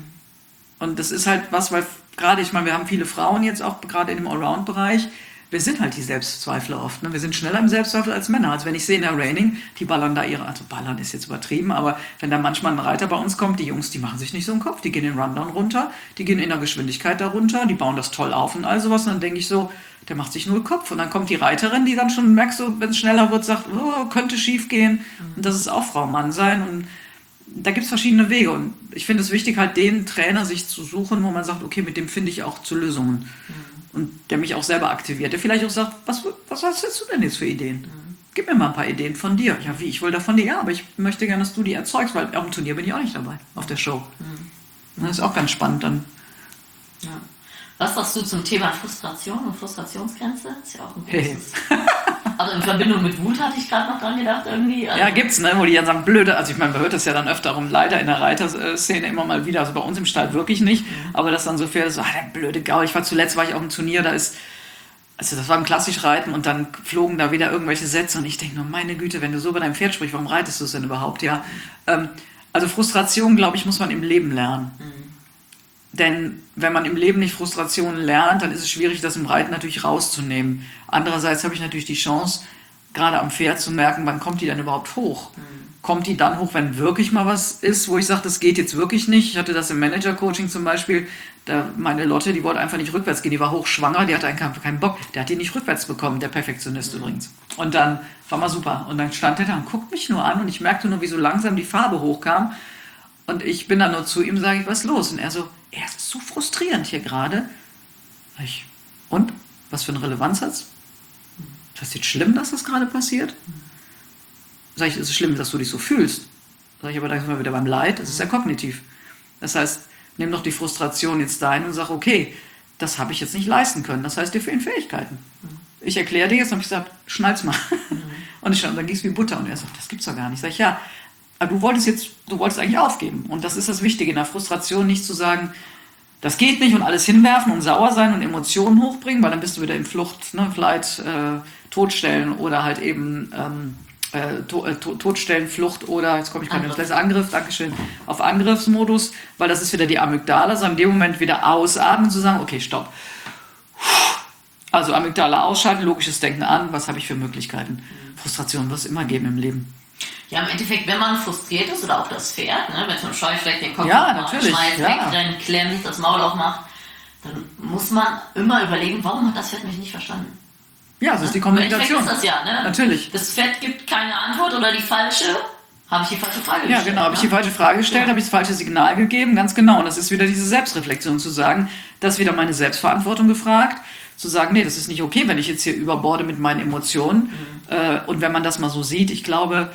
Und das ist halt was, weil gerade, ich meine, wir haben viele Frauen jetzt auch, gerade in dem Allround-Bereich, wir sind halt die Selbstzweifler oft. Ne? Wir sind schneller im Selbstzweifel als Männer. Also wenn ich sehe in der Reining, die ballern da also ballern ist jetzt übertrieben, aber wenn da manchmal ein Reiter bei uns kommt, die Jungs, die machen sich nicht so einen Kopf, die gehen den Rundown runter, die gehen in der Geschwindigkeit da runter, die bauen das toll auf und all sowas. Und dann denke ich so, der macht sich null Kopf. Und dann kommt die Reiterin, die dann schon, merkst du, wenn es schneller wird, sagt, oh, könnte schief gehen. Und das ist auch Frau, Mann sein. Und da gibt es verschiedene Wege. Und ich finde es wichtig, halt den Trainer sich zu suchen, wo man sagt, okay, mit dem finde ich auch zu Lösungen. Und der mich auch selber aktiviert. Der vielleicht auch sagt, was hast du denn jetzt für Ideen? Gib mir mal ein paar Ideen von dir. Ja, wie, ich will da von dir? Ja, aber ich möchte gerne, dass du die erzeugst, weil auf dem Turnier bin ich auch nicht dabei, auf der Show. Das ist auch ganz spannend dann. Ja. Was sagst du zum Thema Frustration und Frustrationsgrenze? Das ist ja auch ein großes. Also in Verbindung mit Wut hatte ich gerade noch dran gedacht irgendwie. Also ja, gibt's, ne, wo die dann sagen, blöde, also ich meine, man hört das ja dann öfter rum, leider in der Reiterszene immer mal wieder, also bei uns im Stall wirklich nicht, aber das dann so Pferde so, der blöde Gaul, zuletzt war ich auf dem Turnier, also das war ein klassisch Reiten und dann flogen da wieder irgendwelche Sätze und ich denke nur, meine Güte, wenn du so bei deinem Pferd sprichst, warum reitest du es denn überhaupt, ja? Also Frustration, glaube ich, muss man im Leben lernen. Denn wenn man im Leben nicht Frustration lernt, dann ist es schwierig, das im Reiten natürlich rauszunehmen. Andererseits habe ich natürlich die Chance, gerade am Pferd zu merken, wann kommt die denn überhaupt hoch? Kommt die dann hoch, wenn wirklich mal was ist, wo ich sage, das geht jetzt wirklich nicht? Ich hatte das im Manager-Coaching zum Beispiel, meine Lotte, die wollte einfach nicht rückwärts gehen, die war hochschwanger, die hatte einfach keinen Bock, der hat die nicht rückwärts bekommen, der Perfektionist übrigens. Und dann war mal super. Und dann stand der da und guckt mich nur an und ich merkte nur, wie so langsam die Farbe hochkam. Und ich bin dann nur zu ihm, sage ich, was ist los? Und er so, es ist so frustrierend hier gerade. Und? Was für eine Relevanz hat's? Das ist jetzt schlimm, dass das gerade passiert? Sag ich, es ist schlimm, dass du dich so fühlst. Sag ich, aber dann sind wir wieder beim Leid, das ist ja kognitiv. Das heißt, nimm doch die Frustration jetzt dahin und sag, okay, das habe ich jetzt nicht leisten können. Das heißt, dir fehlen Fähigkeiten. Ich erkläre dir jetzt, habe ich gesagt, schnall's mal. Und dann ging es wie Butter. Und er sagt, das gibt's doch gar nicht. Sag ich, ja, aber du wolltest eigentlich aufgeben. Und das ist das Wichtige in der Frustration, nicht zu sagen, Das geht nicht und alles hinwerfen und sauer sein und Emotionen hochbringen, weil dann bist du wieder in Flucht, ne, Flight, Todstellen oder halt eben Todstellen, Flucht oder, jetzt komme ich gerade ins Angriff, Dankeschön, auf Angriffsmodus, weil das ist wieder die Amygdala, also in dem Moment wieder ausatmen, zu sagen, okay, stopp. Also Amygdala ausschalten, logisches Denken an, was habe ich für Möglichkeiten? Frustration wird es immer geben im Leben. Ja, im Endeffekt, wenn man frustriert ist oder auch das Pferd, ne, wenn es mit dem Scheuchfleck den Kopf schmeißt, wegrennt, klemmt, das Maul aufmacht, dann muss man immer überlegen, warum hat das Pferd mich nicht verstanden? Ja, das ist die Kommunikation. Im Endeffekt ist das ja, ne? Natürlich. Das Pferd gibt keine Antwort oder die falsche, habe ich die falsche Frage gestellt. Ja, genau, habe ich die falsche Frage gestellt, habe ich das falsche Signal gegeben, ganz genau. Und das ist wieder diese Selbstreflexion zu sagen, das ist wieder meine Selbstverantwortung gefragt, zu sagen, nee, das ist nicht okay, wenn ich jetzt hier überborde mit meinen Emotionen. Und wenn man das mal so sieht, ich glaube,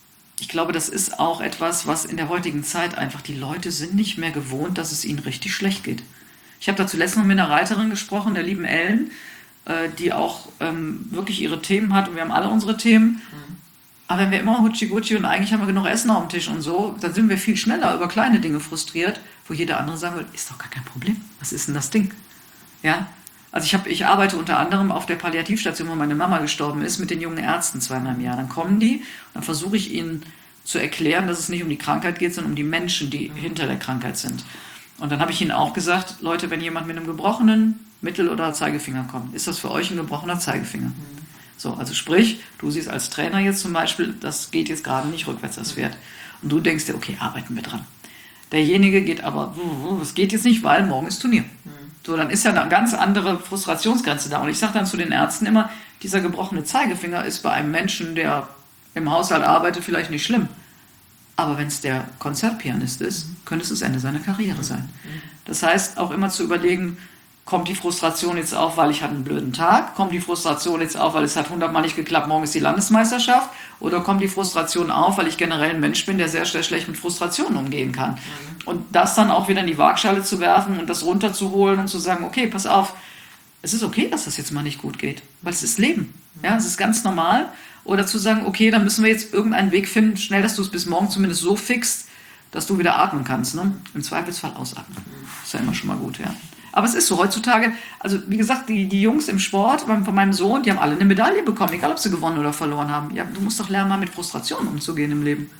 das ist auch etwas, was in der heutigen Zeit einfach, die Leute sind nicht mehr gewohnt, dass es ihnen richtig schlecht geht. Ich habe da zuletzt noch mit einer Reiterin gesprochen, der lieben Ellen, die auch wirklich ihre Themen hat und wir haben alle unsere Themen. Aber wenn wir immer Hutschi-Gutschi und eigentlich haben wir genug Essen auf dem Tisch und so, dann sind wir viel schneller über kleine Dinge frustriert, wo jeder andere sagen würde, ist doch gar kein Problem. Was ist denn das Ding? Ja? Also ich arbeite unter anderem auf der Palliativstation, wo meine Mama gestorben ist, mit den jungen Ärzten 2-mal im Jahr. Dann kommen die und dann versuche ich ihnen zu erklären, dass es nicht um die Krankheit geht, sondern um die Menschen, die hinter der Krankheit sind. Und dann habe ich ihnen auch gesagt, Leute, wenn jemand mit einem gebrochenen Mittel- oder Zeigefinger kommt, ist das für euch ein gebrochener Zeigefinger. So, also sprich, du siehst als Trainer jetzt zum Beispiel, das geht jetzt gerade nicht rückwärts, das Pferd. Und du denkst dir, okay, arbeiten wir dran. Derjenige geht aber, es geht jetzt nicht, weil morgen ist Turnier. So, dann ist ja eine ganz andere Frustrationsgrenze da. Und ich sage dann zu den Ärzten immer, dieser gebrochene Zeigefinger ist bei einem Menschen, der im Haushalt arbeitet, vielleicht nicht schlimm. Aber wenn es der Konzertpianist ist, könnte es das Ende seiner Karriere sein. Das heißt, auch immer zu überlegen, kommt die Frustration jetzt auf, weil ich hatte einen blöden Tag? Kommt die Frustration jetzt auf, weil es hat 100-mal nicht geklappt, morgen ist die Landesmeisterschaft? Oder kommt die Frustration auf, weil ich generell ein Mensch bin, der sehr, sehr schlecht mit Frustrationen umgehen kann? Und das dann auch wieder in die Waagschale zu werfen und das runterzuholen und zu sagen, okay, pass auf, es ist okay, dass das jetzt mal nicht gut geht, weil es ist Leben. Ja, es ist ganz normal. Oder zu sagen, okay, dann müssen wir jetzt irgendeinen Weg finden, schnell, dass du es bis morgen zumindest so fixst, dass du wieder atmen kannst. Ne? Im Zweifelsfall ausatmen. Ist ja immer schon mal gut, ja. Aber es ist so heutzutage, also wie gesagt, die Jungs im Sport von meinem Sohn, die haben alle eine Medaille bekommen, egal ob sie gewonnen oder verloren haben. Ja, du musst doch lernen, mal mit Frustration umzugehen im Leben.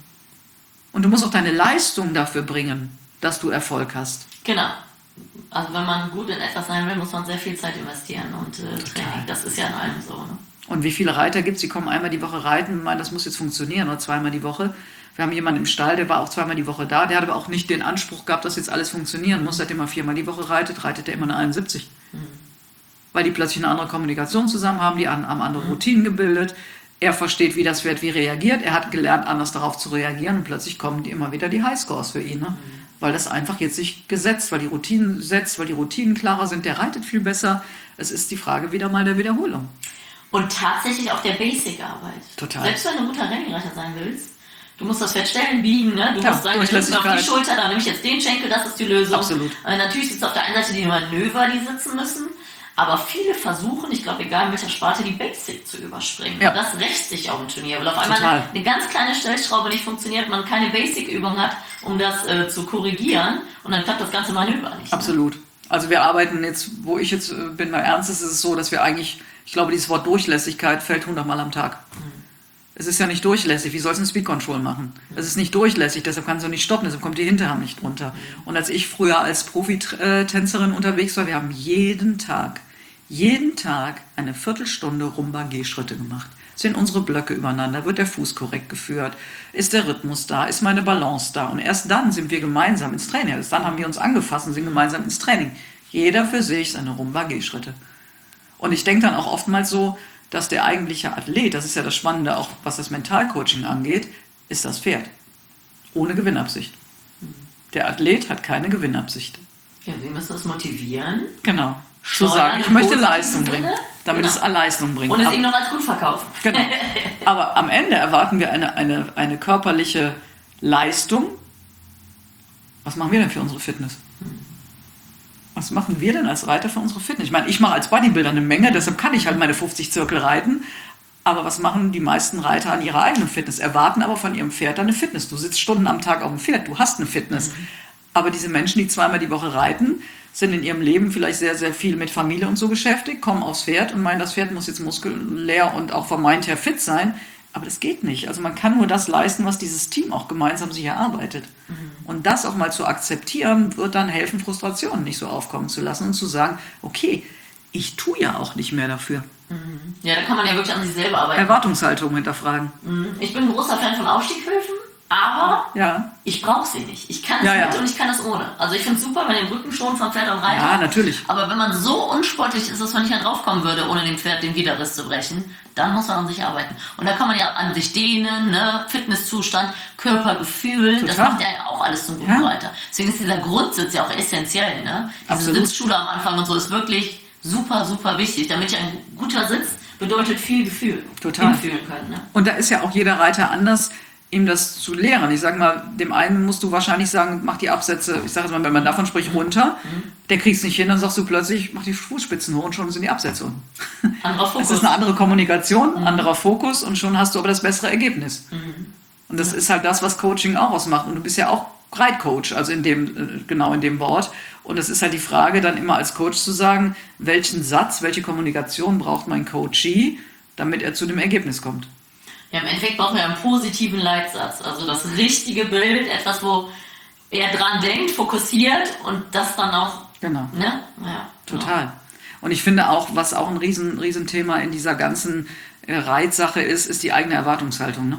Und du musst auch deine Leistung dafür bringen, dass du Erfolg hast. Genau. Also wenn man gut in etwas sein will, muss man sehr viel Zeit investieren und Training. Das ist ja in allem so. Ne? Und wie viele Reiter gibt es, die kommen einmal die Woche reiten und meinen, das muss jetzt funktionieren oder 2-mal die Woche. Wir haben jemanden im Stall, der war auch 2-mal die Woche da, der hat aber auch nicht den Anspruch gehabt, dass jetzt alles funktionieren muss. Seitdem er 4-mal die Woche reitet er immer eine 71. Weil die plötzlich eine andere Kommunikation zusammen haben, die haben andere Routinen gebildet. Er versteht, wie das Pferd wie reagiert. Er hat gelernt, anders darauf zu reagieren und plötzlich kommen immer wieder die Highscores für ihn. Ne? Weil das einfach jetzt sich gesetzt, weil die Routinen setzt, weil die Routinen klarer sind, der reitet viel besser. Es ist die Frage wieder mal der Wiederholung. Und tatsächlich auch der Basic-Arbeit. Total. Selbst wenn du ein guter Renningreiter sein willst, du musst das Pferd stellen, biegen, ne? Du Ja, musst sagen, ich auf die Schulter, dann nehme ich jetzt den Schenkel, das ist die Lösung. Absolut. Natürlich ist es auf der einen Seite die Manöver, die sitzen müssen, aber viele versuchen, ich glaube, egal in welcher Sparte, die Basic zu überspringen. Ja. Und das rächt sich auch im Turnier, weil auf einmal Total. eine ganz kleine Stellschraube nicht funktioniert, man keine Basic-Übung hat, um das zu korrigieren und dann klappt das ganze Manöver nicht. Absolut. Also wir arbeiten jetzt, wo ich jetzt bin bei Ernstes, ist es so, dass wir eigentlich, ich glaube, dieses Wort Durchlässigkeit fällt 100-mal am Tag. Es ist ja nicht durchlässig. Wie soll es ein Speed Control machen? Es ist nicht durchlässig, deshalb kannst du nicht stoppen, deshalb kommt die Hinterhand nicht runter. Und als ich früher als Profitänzerin unterwegs war, wir haben jeden Tag eine Viertelstunde Rumba-Gehschritte gemacht. Sind unsere Blöcke übereinander, wird der Fuß korrekt geführt, ist der Rhythmus da, ist meine Balance da. Und erst dann sind wir gemeinsam ins Training. Erst dann haben wir uns angefasst und sind gemeinsam ins Training. Jeder für sich seine Rumba-Gehschritte. Und ich denke dann auch oftmals so, dass der eigentliche Athlet, das ist ja das Spannende, auch was das Mentalcoaching angeht, ist das Pferd. Ohne Gewinnabsicht. Der Athlet hat keine Gewinnabsicht. Ja, wir müssen es motivieren. Genau. Zu sagen, ich möchte Leistung bringen, damit es Leistung bringt. Und es ihm noch als gut verkaufen. Genau. Aber am Ende erwarten wir eine körperliche Leistung. Was machen wir denn für unsere Fitness? Was machen wir denn als Reiter für unsere Fitness? Ich meine, ich mache als Bodybuilder eine Menge, deshalb kann ich halt meine 50 Zirkel reiten. Aber was machen die meisten Reiter an ihrer eigenen Fitness? Erwarten aber von ihrem Pferd eine Fitness. Du sitzt Stunden am Tag auf dem Pferd, du hast eine Fitness. Aber diese Menschen, die 2-mal die Woche reiten, sind in ihrem Leben vielleicht sehr, sehr viel mit Familie und so beschäftigt, kommen aufs Pferd und meinen, das Pferd muss jetzt muskulär und auch vom Mind her fit sein. Aber das geht nicht. Also man kann nur das leisten, was dieses Team auch gemeinsam sich erarbeitet. Und das auch mal zu akzeptieren, wird dann helfen, Frustrationen nicht so aufkommen zu lassen und zu sagen, okay, ich tue ja auch nicht mehr dafür. Ja, da kann man ja wirklich an sich selber arbeiten. Erwartungshaltung hinterfragen. Ich bin ein großer Fan von Aufstieghöfen, aber Ja, ich brauche sie nicht. Ich kann es Ja, mit ja. und ich kann es ohne. Also ich finde es super, wenn den Rücken schon vom Pferd und Reiter. ja, natürlich. Aber wenn man so unsportlich ist, dass man nicht mehr draufkommen würde, ohne dem Pferd den Widerriss zu brechen, dann muss man an sich arbeiten. Und da kann man ja an sich dehnen, ne? Fitnesszustand, Körpergefühl, das Total. macht ja auch alles zum guten Ja. Reiter. Deswegen ist dieser Grundsitz ja auch essentiell. Ne? Diese Absolut. Sitzschule am Anfang und so ist wirklich super, super wichtig. Damit ein guter Sitz bedeutet viel Gefühl. Total. Hinfühlen können. Ne? Und da ist ja auch jeder Reiter anders, ihm das zu lehren. Ich sage mal, dem einen musst du wahrscheinlich sagen, mach die Absätze, ich sage jetzt mal, wenn man davon spricht, runter, der kriegt es nicht hin, dann sagst du plötzlich, mach die Fußspitzen hoch und schon sind die Absätze unten. Anderer Fokus. Es ist eine andere Kommunikation, anderer Fokus und schon hast du aber das bessere Ergebnis. Und das ist halt das, was Coaching auch ausmacht. Und du bist ja auch Reitcoach, also genau in dem Wort. Und es ist halt die Frage, dann immer als Coach zu sagen, welchen Satz, welche Kommunikation braucht mein Coachee, damit er zu dem Ergebnis kommt. Ja, im Endeffekt brauchen wir einen positiven Leitsatz. Also das richtige Bild, etwas, wo er dran denkt, fokussiert und das dann auch. Genau. Ne? Ja, Total. Und ich finde auch, was auch ein Riesenthema in dieser ganzen Reitsache ist die eigene Erwartungshaltung. Ne?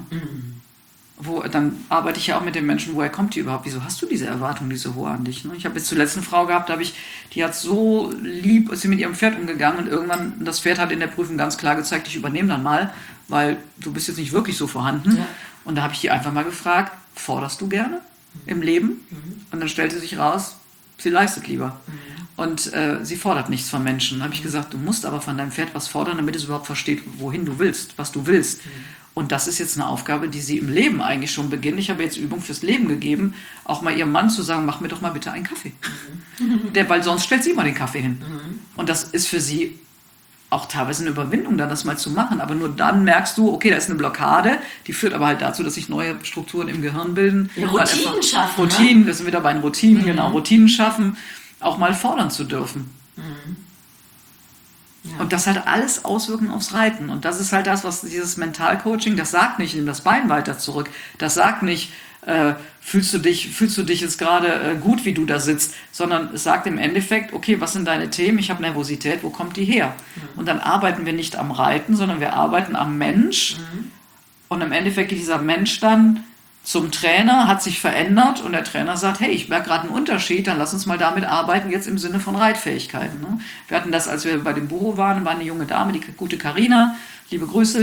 Dann arbeite ich ja auch mit den Menschen, woher kommt die überhaupt? Wieso hast du diese Erwartung, diese hohe an dich? Ne? Ich habe jetzt zuletzt eine Frau gehabt, die hat so lieb, ist sie mit ihrem Pferd umgegangen und irgendwann, das Pferd hat in der Prüfung ganz klar gezeigt, ich übernehme dann mal, weil du bist jetzt nicht wirklich so vorhanden. Ja. Und da habe ich die einfach mal gefragt, forderst du gerne im Leben? Und dann stellte sich raus, sie leistet lieber. Und sie fordert nichts von Menschen. Da habe ich gesagt, du musst aber von deinem Pferd was fordern, damit es überhaupt versteht, wohin du willst, was du willst. Und das ist jetzt eine Aufgabe, die sie im Leben eigentlich schon beginnt. Ich habe jetzt Übung fürs Leben gegeben, auch mal ihrem Mann zu sagen, mach mir doch mal bitte einen Kaffee. Weil sonst stellt sie immer den Kaffee hin. Und das ist für sie auch teilweise eine Überwindung, dann das mal zu machen. Aber nur dann merkst du, okay, da ist eine Blockade, die führt aber halt dazu, dass sich neue Strukturen im Gehirn bilden. Ja, Routinen schaffen. Routinen, wir sind wieder bei den Routinen, genau, Routinen schaffen, auch mal fordern zu dürfen. Ja. Und das hat alles Auswirkungen aufs Reiten. Und das ist halt das, was dieses Mentalcoaching, das sagt nicht, nimm das Bein weiter zurück. Das sagt nicht, fühlst du dich jetzt gerade gut, wie du da sitzt, sondern es sagt im Endeffekt, okay, was sind deine Themen? Ich habe Nervosität, wo kommt die her? Und dann arbeiten wir nicht am Reiten, sondern wir arbeiten am Mensch. Und im Endeffekt geht dieser Mensch dann zum Trainer, hat sich verändert und der Trainer sagt, hey, ich merke gerade einen Unterschied, dann lass uns mal damit arbeiten, jetzt im Sinne von Reitfähigkeiten. Ne? Wir hatten das, als wir bei dem Büro waren, war eine junge Dame, die gute Carina, liebe Grüße,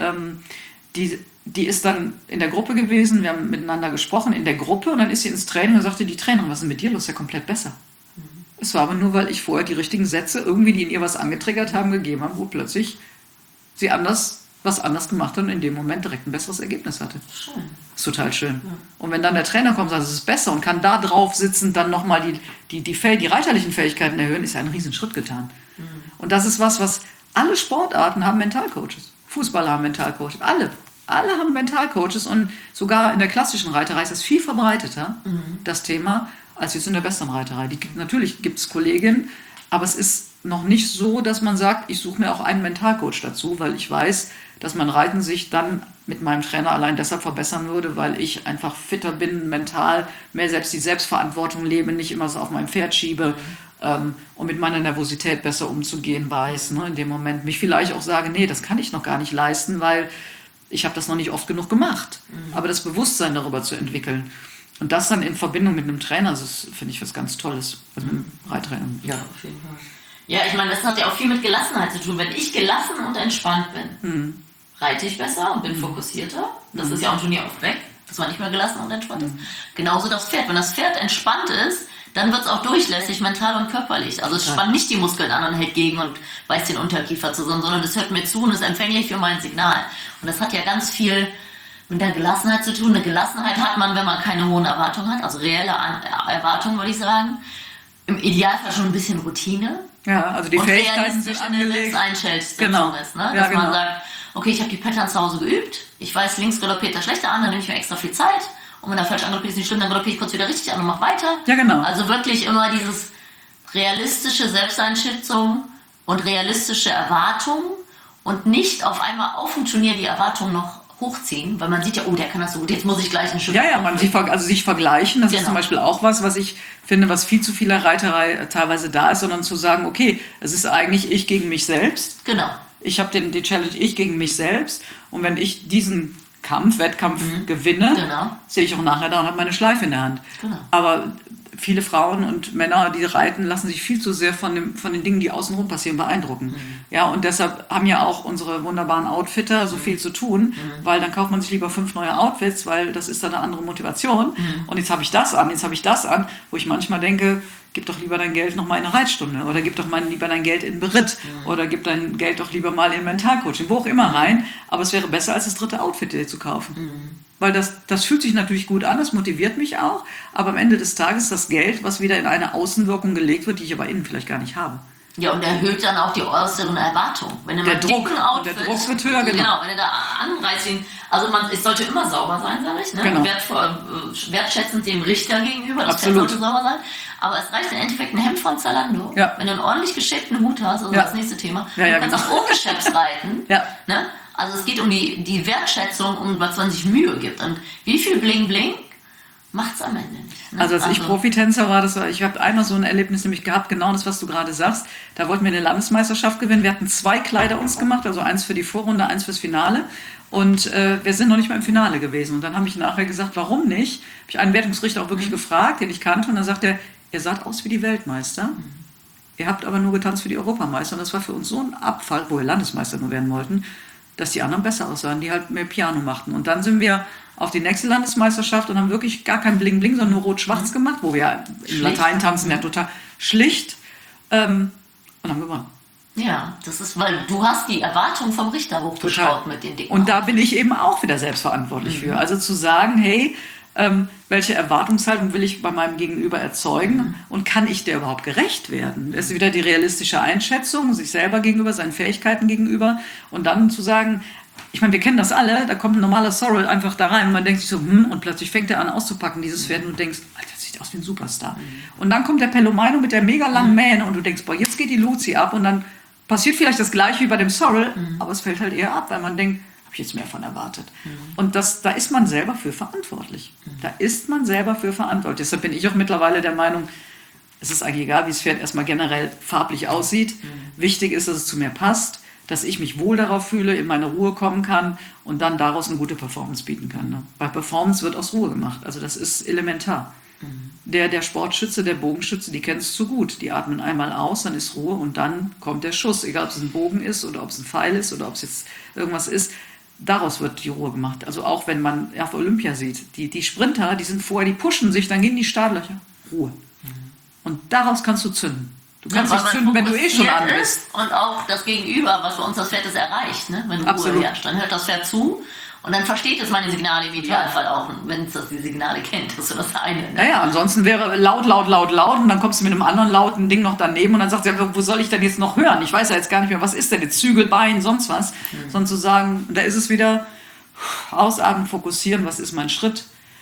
die ist dann in der Gruppe gewesen, wir haben miteinander gesprochen in der Gruppe und dann ist sie ins Training und sagte, die Trainerin, was ist mit dir los? Ist ja komplett besser. Es war aber nur, weil ich vorher die richtigen Sätze irgendwie, die in ihr was angetriggert haben, gegeben haben, wo plötzlich sie was anders gemacht hat und in dem Moment direkt ein besseres Ergebnis hatte. Schön. Das ist total schön. Ja. Und wenn dann der Trainer kommt und sagt, es ist besser und kann da drauf sitzen, dann nochmal die reiterlichen Fähigkeiten erhöhen, ist ja ein Riesenschritt getan. Und das ist was alle Sportarten haben Mentalcoaches. Fußballer haben Mentalcoaches. Alle haben Mentalcoaches und sogar in der klassischen Reiterei ist das viel verbreiteter, das Thema, als jetzt in der Westernreiterei. Natürlich gibt es Kolleginnen, aber es ist noch nicht so, dass man sagt, ich suche mir auch einen Mentalcoach dazu, weil ich weiß, dass mein Reiten sich dann mit meinem Trainer allein deshalb verbessern würde, weil ich einfach fitter bin, mental, mehr selbst die Selbstverantwortung lebe, nicht immer so auf mein Pferd schiebe und mit meiner Nervosität besser umzugehen weiß. Ne? In dem Moment mich vielleicht auch sage, nee, das kann ich noch gar nicht leisten, weil ich habe das noch nicht oft genug gemacht. Aber das Bewusstsein darüber zu entwickeln und das dann in Verbindung mit einem Trainer, das finde ich was ganz Tolles. Also mit einem Reittrainer. Ja, auf jeden Fall. Ja, ich meine, das hat ja auch viel mit Gelassenheit zu tun. Wenn ich gelassen und entspannt bin, reite ich besser und bin fokussierter. Das ist ja auch ein Turnier oft weg, dass man nicht mehr gelassen und entspannt ist. Genauso das Pferd. Wenn das Pferd entspannt ist, dann wird es auch durchlässig, mental und körperlich. Also es spannt nicht die Muskeln an und hält gegen und beißt den Unterkiefer zusammen, sondern es hört mir zu und ist empfänglich für mein Signal. Und das hat ja ganz viel mit der Gelassenheit zu tun. Eine Gelassenheit hat man, wenn man keine hohen Erwartungen hat, also reelle Erwartungen, würde ich sagen. Im Idealfall schon ein bisschen Routine. Ja, also die und Fähigkeiten sind angelegt. Einstellstation genau. ist, ne? Ja, Dass genau. man sagt, okay, ich habe die Pattern zu Hause geübt, ich weiß, links galoppiert er schlechter an, dann nehme ich mir extra viel Zeit Und wenn er falsch angelockt ist, nicht schlimm, dann glocke ich kurz wieder richtig an und mach weiter. Ja, genau. Also wirklich immer dieses realistische Selbsteinschätzung und realistische Erwartungen und nicht auf einmal auf dem Turnier die Erwartungen noch hochziehen, weil man sieht ja, oh, der kann das so gut, jetzt muss ich gleich ein Stück. Ja, man sich vergleichen, das ist zum Beispiel auch was ich finde, was viel zu vieler Reiterei teilweise da ist, sondern zu sagen, okay, es ist eigentlich ich gegen mich selbst. Genau. Ich habe die Challenge ich gegen mich selbst und wenn ich diesen Wettkampf gewinne, sehe ich auch nachher da und habe meine Schleife in der Hand. Genau. Aber viele Frauen und Männer, die reiten, lassen sich viel zu sehr von den Dingen, die außenrum passieren, beeindrucken. Ja, und deshalb haben ja auch unsere wunderbaren Outfitter so viel zu tun, weil dann kauft man sich lieber 5 neue Outfits, weil das ist dann eine andere Motivation. Und jetzt habe ich das an, wo ich manchmal denke, gib doch lieber dein Geld nochmal in eine Reitstunde oder gib doch mal lieber dein Geld in Beritt oder gib dein Geld doch lieber mal in Mentalcoaching, wo auch immer rein. Aber es wäre besser, als das 3. Outfit dir zu kaufen. Weil das fühlt sich natürlich gut an, das motiviert mich auch, aber am Ende des Tages das Geld, was wieder in eine Außenwirkung gelegt wird, die ich aber innen vielleicht gar nicht habe. Ja, und erhöht dann auch die äußeren Erwartungen. Wenn der Druck wird höher, genau. Wenn er da anreißt, es sollte immer sauber sein, sage ich, ne? Genau. Wertschätzend dem Richter gegenüber, das Absolut. sollte sauber sein. Aber es reicht im Endeffekt ein Hemd von Zalando. Ja. Wenn du einen ordentlich geschäbten Hut hast, also das nächste Thema, du kannst auch ungeschätzt reiten. Ja. Ne? Also es geht um die Wertschätzung, um was man sich Mühe gibt. Und wie viel Bling Bling macht es am Ende nicht. Ne? Also als ich Profitänzer war, ich habe einmal so ein Erlebnis nämlich gehabt, genau das, was du gerade sagst. Da wollten wir eine Landesmeisterschaft gewinnen. Wir hatten 2 Kleider uns gemacht, also eins für die Vorrunde, eins fürs Finale. Und wir sind noch nicht mal im Finale gewesen. Und dann habe ich nachher gesagt, warum nicht? Habe ich einen Wertungsrichter auch wirklich gefragt, den ich kannte. Und dann sagt er, ihr saht aus wie die Weltmeister. Ihr habt aber nur getanzt für die Europameister. Und das war für uns so ein Abfall, wo wir Landesmeister nur werden wollten, dass die anderen besser aussahen, die halt mehr Piano machten. Und dann sind wir auf die nächste Landesmeisterschaft und haben wirklich gar kein Bling-Bling, sondern nur Rot-Schwarz gemacht, wo wir im Latein tanzen, ja total schlicht, und haben gewonnen. Ja, das ist, weil du hast die Erwartung vom Richter hochgeschraubt mit den Dingen. Und da bin ich eben auch wieder selbstverantwortlich für. Also zu sagen, hey, welche Erwartungshaltung will ich bei meinem Gegenüber erzeugen und kann ich der überhaupt gerecht werden? Das ist wieder die realistische Einschätzung, sich selber gegenüber, seinen Fähigkeiten gegenüber und dann zu sagen, ich meine, wir kennen das alle, da kommt ein normaler Sorrel einfach da rein und man denkt sich so, und plötzlich fängt er an auszupacken, dieses Pferd und du denkst, Alter, das sieht aus wie ein Superstar. Und dann kommt der Pelomino mit der mega langen Mähne und du denkst, boah, jetzt geht die Luzi ab und dann passiert vielleicht das Gleiche wie bei dem Sorrel, aber es fällt halt eher ab, weil man denkt, habe ich jetzt mehr von erwartet. Und da ist man selber für verantwortlich. Da ist man selber für verantwortlich. Deshalb bin ich auch mittlerweile der Meinung, es ist eigentlich egal, wie das Pferd erstmal generell farblich aussieht. Wichtig ist, dass es zu mir passt, dass ich mich wohl darauf fühle, in meine Ruhe kommen kann und dann daraus eine gute Performance bieten kann. Ne? Bei Performance wird aus Ruhe gemacht. Also das ist elementar. Der Sportschütze, der Bogenschütze, die kennt es zu gut. Die atmen einmal aus, dann ist Ruhe und dann kommt der Schuss. Egal, ob es ein Bogen ist oder ob es ein Pfeil ist oder ob es jetzt irgendwas ist. Daraus wird die Ruhe gemacht. Also auch wenn man auf Olympia sieht, die Sprinter, die sind vorher, die pushen sich, dann gehen die Startlöcher. Ruhe. Und daraus kannst du zünden. Du kannst dich zünden, wenn du schon an bist. Und auch das Gegenüber, was bei uns das Pferd ist, erreicht. Ne? Wenn du Absolut. Ruhe herrscht, dann hört das Pferd zu und dann versteht es meine Signale im Idealfall auch, wenn es die Signale kennt. Das ist das eine. Ne? Naja, ansonsten wäre laut und dann kommst du mit einem anderen lauten Ding noch daneben und dann sagst du, wo soll ich denn jetzt noch hören? Ich weiß ja jetzt gar nicht mehr, was ist denn jetzt? Zügel, Bein, sonst was. Sondern zu sagen, da ist es wieder ausatmen, fokussieren, was ist mein Schritt?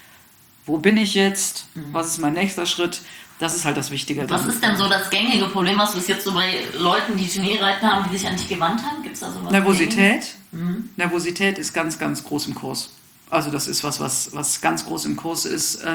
Wo bin ich jetzt? Was ist mein nächster Schritt? Das ist halt das Wichtige. Was ist denn so das gängige Problem, was bis jetzt so bei Leuten, die Turnierreiten haben, die sich an dich gewandt haben? Gibt es da sowas? Nervosität. Nervosität ist ganz, ganz groß im Kurs. Also das ist was ganz groß im Kurs ist.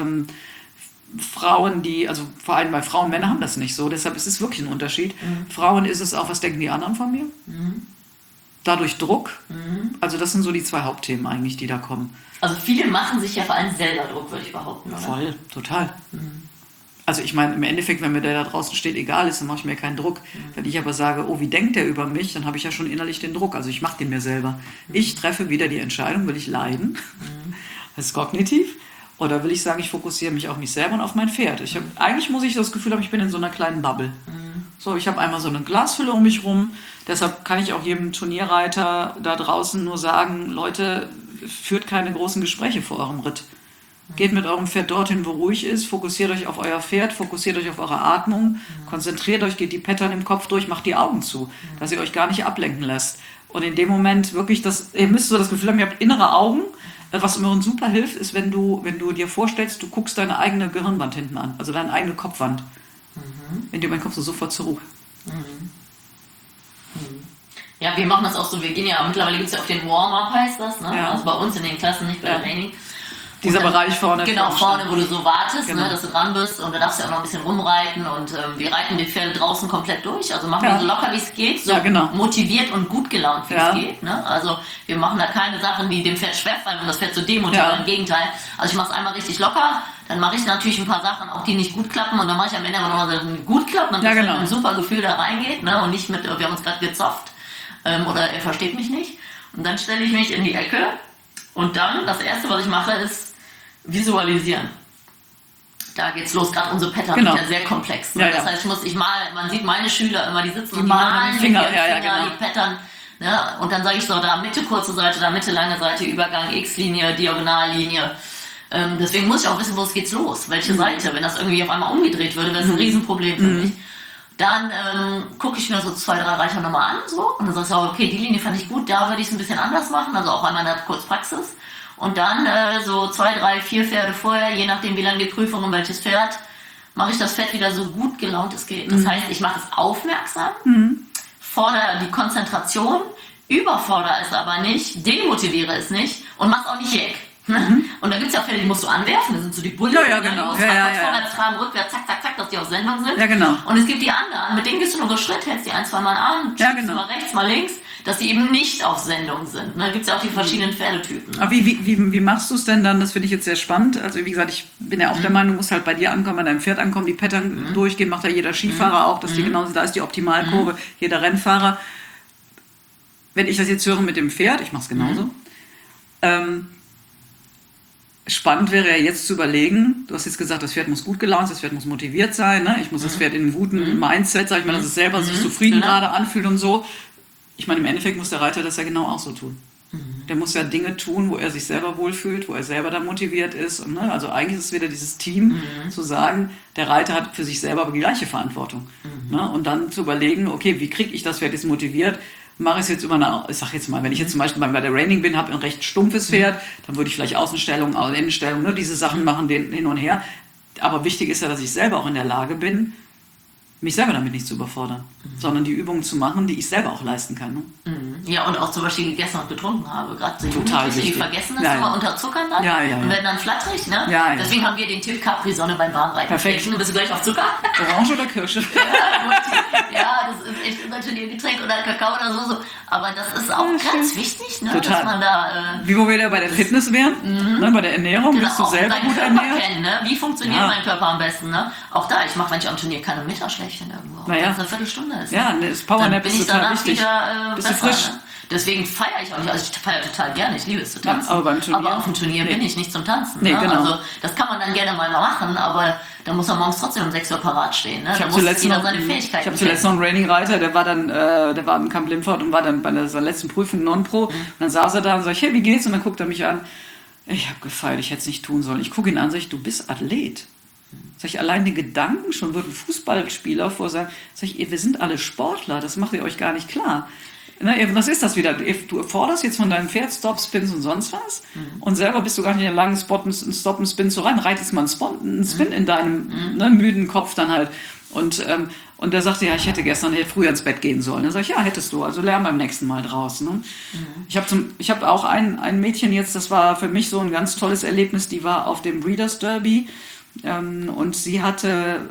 Frauen, also vor allem bei Frauen, Männer haben das nicht so. Deshalb ist es wirklich ein Unterschied. Frauen ist es auch, was denken die anderen von mir? Dadurch Druck. Also das sind so die 2 Hauptthemen eigentlich, die da kommen. Also viele machen sich ja vor allem selber Druck, würde ich behaupten, oder? Voll, total. Also ich meine, im Endeffekt, wenn mir der da draußen steht, egal ist, dann mache ich mir keinen Druck. Wenn ich aber sage, oh, wie denkt der über mich, dann habe ich ja schon innerlich den Druck. Also ich mache den mir selber. Ich treffe wieder die Entscheidung, will ich leiden? Das ist kognitiv. Oder will ich sagen, ich fokussiere mich auf mich selber und auf mein Pferd? Eigentlich muss ich das Gefühl haben, ich bin in so einer kleinen Bubble. So, ich habe einmal so eine Glasfülle um mich rum. Deshalb kann ich auch jedem Turnierreiter da draußen nur sagen, Leute, führt keine großen Gespräche vor eurem Ritt. Geht mit eurem Pferd dorthin, wo ruhig ist, fokussiert euch auf euer Pferd, fokussiert euch auf eure Atmung, konzentriert euch, geht die Pattern im Kopf durch, macht die Augen zu, dass ihr euch gar nicht ablenken lasst. Und in dem Moment wirklich, ihr müsst so das Gefühl haben, ihr habt innere Augen, Was immer super hilft, ist, wenn du dir vorstellst, du guckst deine eigene Gehirnwand hinten an, also deine eigene Kopfwand. In dem Moment kommst du sofort zur Ruhe. Ja, wir machen das auch so, wir gehen ja, mittlerweile gibt es ja auch den Warm-Up, heißt das, ne? Ja. Also bei uns in den Klassen, nicht bei Training. Dieser Bereich vorne. Genau, vorne, wo du so wartest, Genau. ne, dass du dran bist und da darfst du auch noch ein bisschen rumreiten und wir reiten die Pferde draußen komplett durch, also machen wir so locker wie es geht, so motiviert und gut gelaunt wie es geht. Ne? Also wir machen da keine Sachen, die dem Pferd schwerfallen und das Pferd zu demotivieren, im Gegenteil. Also ich mache es einmal richtig locker, dann mache ich natürlich ein paar Sachen, auch die nicht gut klappen und dann mache ich am Ende aber nochmal Sachen, die gut klappen und das mit einem super Gefühl da reingeht, ne? Und nicht mit, wir haben uns gerade gezopft oder er versteht mich nicht. Und dann stelle ich mich in die Ecke und dann, das Erste, was ich mache, ist visualisieren. Da geht's los, gerade unsere Pattern sind ja sehr komplex. Ne? Das heißt, man sieht meine Schüler immer, die sitzen und die malen mit ihren Finger, die Pattern. Ne? Und dann sage ich so, da Mitte kurze Seite, da Mitte lange Seite, Übergang, X-Linie, Diagonallinie. Deswegen muss ich auch wissen, wo es geht's los, welche Seite. Wenn das irgendwie auf einmal umgedreht würde, wäre es ein Riesenproblem für mich. Dann gucke ich mir so 2, 3 Reiter nochmal an, so, und dann sagst du, okay, die Linie fand ich gut, da würde ich es ein bisschen anders machen, also auch einmal in der Kurzpraxis. Und dann so 2, 3, 4 Pferde vorher, je nachdem wie lange die Prüfung und welches Pferd, mache ich das Pferd wieder so gut gelaunt es geht. Das heißt, ich mache es aufmerksam, fordere die Konzentration, überfordere es aber nicht, demotiviere es nicht und mache es auch nicht weg. Und da gibt es ja auch Pferde, die musst du anwerfen, das sind so die Bullen. Ja, genau. Vorwärts, tragen, rückwärts, zack, zack, zack, dass die auf Sendung sind. Ja, genau. Und es gibt die anderen, mit denen gehst du nur so Schritt, hältst die 1, 2 Mal an, mal rechts, mal links, dass die eben nicht auf Sendung sind. Da gibt es ja auch die verschiedenen Pferdetypen. Aber wie machst du es denn dann? Das finde ich jetzt sehr spannend. Also wie gesagt, ich bin ja auch der Meinung, du musst halt bei dir ankommen, bei deinem Pferd ankommen, die Pattern durchgehen, macht ja jeder Skifahrer auch, dass die genauso, da ist die Optimalkurve, jeder Rennfahrer. Wenn ich das jetzt höre mit dem Pferd, ich mache es genauso, spannend wäre ja jetzt zu überlegen, du hast jetzt gesagt, das Pferd muss gut gelaunt sein, das Pferd muss motiviert sein, ne? Ich muss das Pferd in einem guten Mindset, sag ich mal, dass es selber sich zufrieden gerade anfühlt und so. Ich meine, im Endeffekt muss der Reiter das ja genau auch so tun. Der muss ja Dinge tun, wo er sich selber wohlfühlt, wo er selber dann motiviert ist. Und, ne? Also eigentlich ist es wieder dieses Team, zu sagen, der Reiter hat für sich selber aber die gleiche Verantwortung. Ne? Und dann zu überlegen, okay, wie kriege ich das Pferd jetzt motiviert? Mache ich es jetzt ich sag jetzt mal, wenn ich jetzt zum Beispiel bei der Reining bin, habe ein recht stumpfes Pferd, dann würde ich vielleicht Außenstellung, Innenstellung, ne, diese Sachen machen, den hin und her. Aber wichtig ist ja, dass ich selber auch in der Lage bin, mich selber damit nicht zu überfordern, sondern die Übungen zu machen, die ich selber auch leisten kann. Ne? Ja, und auch zum Beispiel gegessen und getrunken habe. Gerade so total wichtig. Die vergessen das immer, unterzuckern dann und werden dann flatterig. Ne? Deswegen haben wir den Tipp Capri-Sonne beim Bahnreiten. Perfekt. Du bist gleich auf Zucker. Orange oder Kirsche? Ja, das ist echt natürlich ein Getränk oder Kakao oder so. Aber das ist auch ganz wichtig, ne? Total. Dass man da... Wie wo wir da bei der Fitness wären, ne? Bei der Ernährung, bist du selber gut ernährt? Kennen, ne? Wie funktioniert mein Körper am besten? Ne? Auch da, ich mache manchmal am Turnier keine Mittagsschläfchen irgendwo. Wenn es eine Viertelstunde ist. Ja, das Powernap ist total wichtig. Bist du frisch? Ne? Deswegen feiere ich auch nicht. Also ich feiere total gerne, ich liebe es zu tanzen. Ja, aber auf dem Turnier bin ich nicht zum Tanzen. Nee, ne? genau. Also das kann man dann gerne mal machen, aber da muss man morgens trotzdem um 6 Uhr parat stehen. Ne? Ich habe zuletzt noch einen Raining-Reiter, der war im Camp Limford und war dann bei seiner letzten Prüfung Non-Pro. Und dann saß er da und sag ich, hey, wie geht's? Und dann guckt er mich an. Ich habe gefeiert, ich hätte es nicht tun sollen. Ich gucke ihn an, sag ich, du bist Athlet. Sag ich, allein die Gedanken schon, würden Fußballspieler vorsagen, sag ich, wir sind alle Sportler, das macht ihr euch gar nicht klar. Was ist das wieder? Du forderst jetzt von deinem Pferd Stop, Spins und sonst was und selber bist du gar nicht in der Lage, einen Stop, einen Spin zu rein. Reitest mal einen Spin in deinem müden Kopf dann halt. Und der sagte, ja, ich hätte früher ins Bett gehen sollen. Dann sag ich, ja, hättest du, also lern beim nächsten Mal draus. Ne? Ich habe auch ein Mädchen jetzt, das war für mich so ein ganz tolles Erlebnis, die war auf dem Breeders Derby. Und sie hat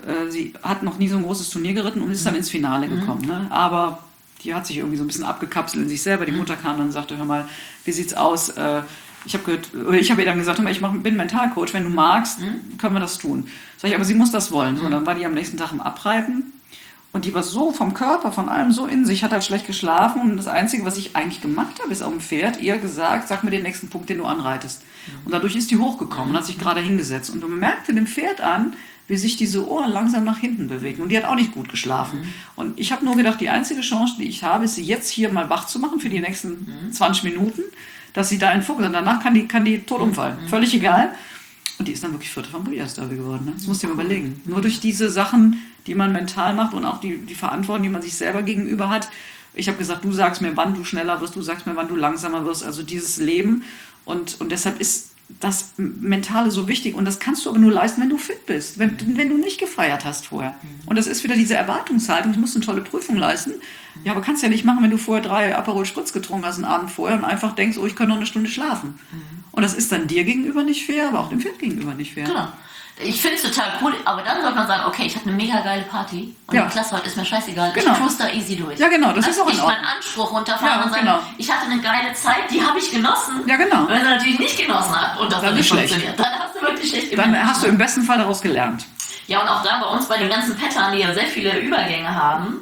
noch nie so ein großes Turnier geritten und ist dann ins Finale gekommen. Ne? Aber die hat sich irgendwie so ein bisschen abgekapselt in sich selber. Die Mutter kam dann und sagte, hör mal, wie sieht's aus? Ich habe ihr dann gesagt, hör mal, ich bin Mentalcoach, wenn du magst, können wir das tun. Sag ich, aber sie muss das wollen. So, dann war die am nächsten Tag im Abreiten und die war so vom Körper, von allem so in sich, hat halt schlecht geschlafen und das Einzige, was ich eigentlich gemacht habe, ist auf dem Pferd ihr gesagt, sag mir den nächsten Punkt, den du anreitest. Und dadurch ist die hochgekommen und hat sich gerade hingesetzt. Und du merkte dem Pferd an, wie sich diese Ohren langsam nach hinten bewegen. Und die hat auch nicht gut geschlafen. Und ich habe nur gedacht, die einzige Chance, die ich habe, ist, sie jetzt hier mal wach zu machen für die nächsten 20 Minuten, dass sie da in Fokus ist. Und danach kann die tot umfallen. Völlig egal. Und die ist dann wirklich Vierte vom Breeders Derby geworden. Ne? Das musst du dir mal überlegen. Nur durch diese Sachen, die man mental macht und auch die Verantwortung, die man sich selber gegenüber hat, Ich habe gesagt, du sagst mir, wann du schneller wirst, du sagst mir, wann du langsamer wirst. Also dieses Leben. Und deshalb ist das Mentale so wichtig. Und das kannst du aber nur leisten, wenn du fit bist, wenn du nicht gefeiert hast vorher. Und das ist wieder diese Erwartungshaltung, ich muss eine tolle Prüfung leisten. Ja, aber kannst ja nicht machen, wenn du vorher 3 Aperol Spritz getrunken hast, einen Abend vorher und einfach denkst, oh, ich kann noch eine Stunde schlafen. Und das ist dann dir gegenüber nicht fair, aber auch dem Pferd gegenüber nicht fair. Genau. Ich finde es total cool, aber dann sollte man sagen, okay, ich hatte eine mega geile Party und die Klasse heute ist mir scheißegal, genau. Ich cruise da easy durch. Ja, genau, das ist auch in Ordnung. Ich meinen Anspruch runterfahren und sagen, genau. ich hatte eine geile Zeit, die habe ich genossen. Ja, genau. Wenn du natürlich nicht genossen hast und das dann nicht funktioniert, dann hast du wirklich schlecht gemacht. Dann hast du im besten Fall daraus gelernt. Ja, und auch da bei uns bei den ganzen Pattern, die ja sehr viele Übergänge haben,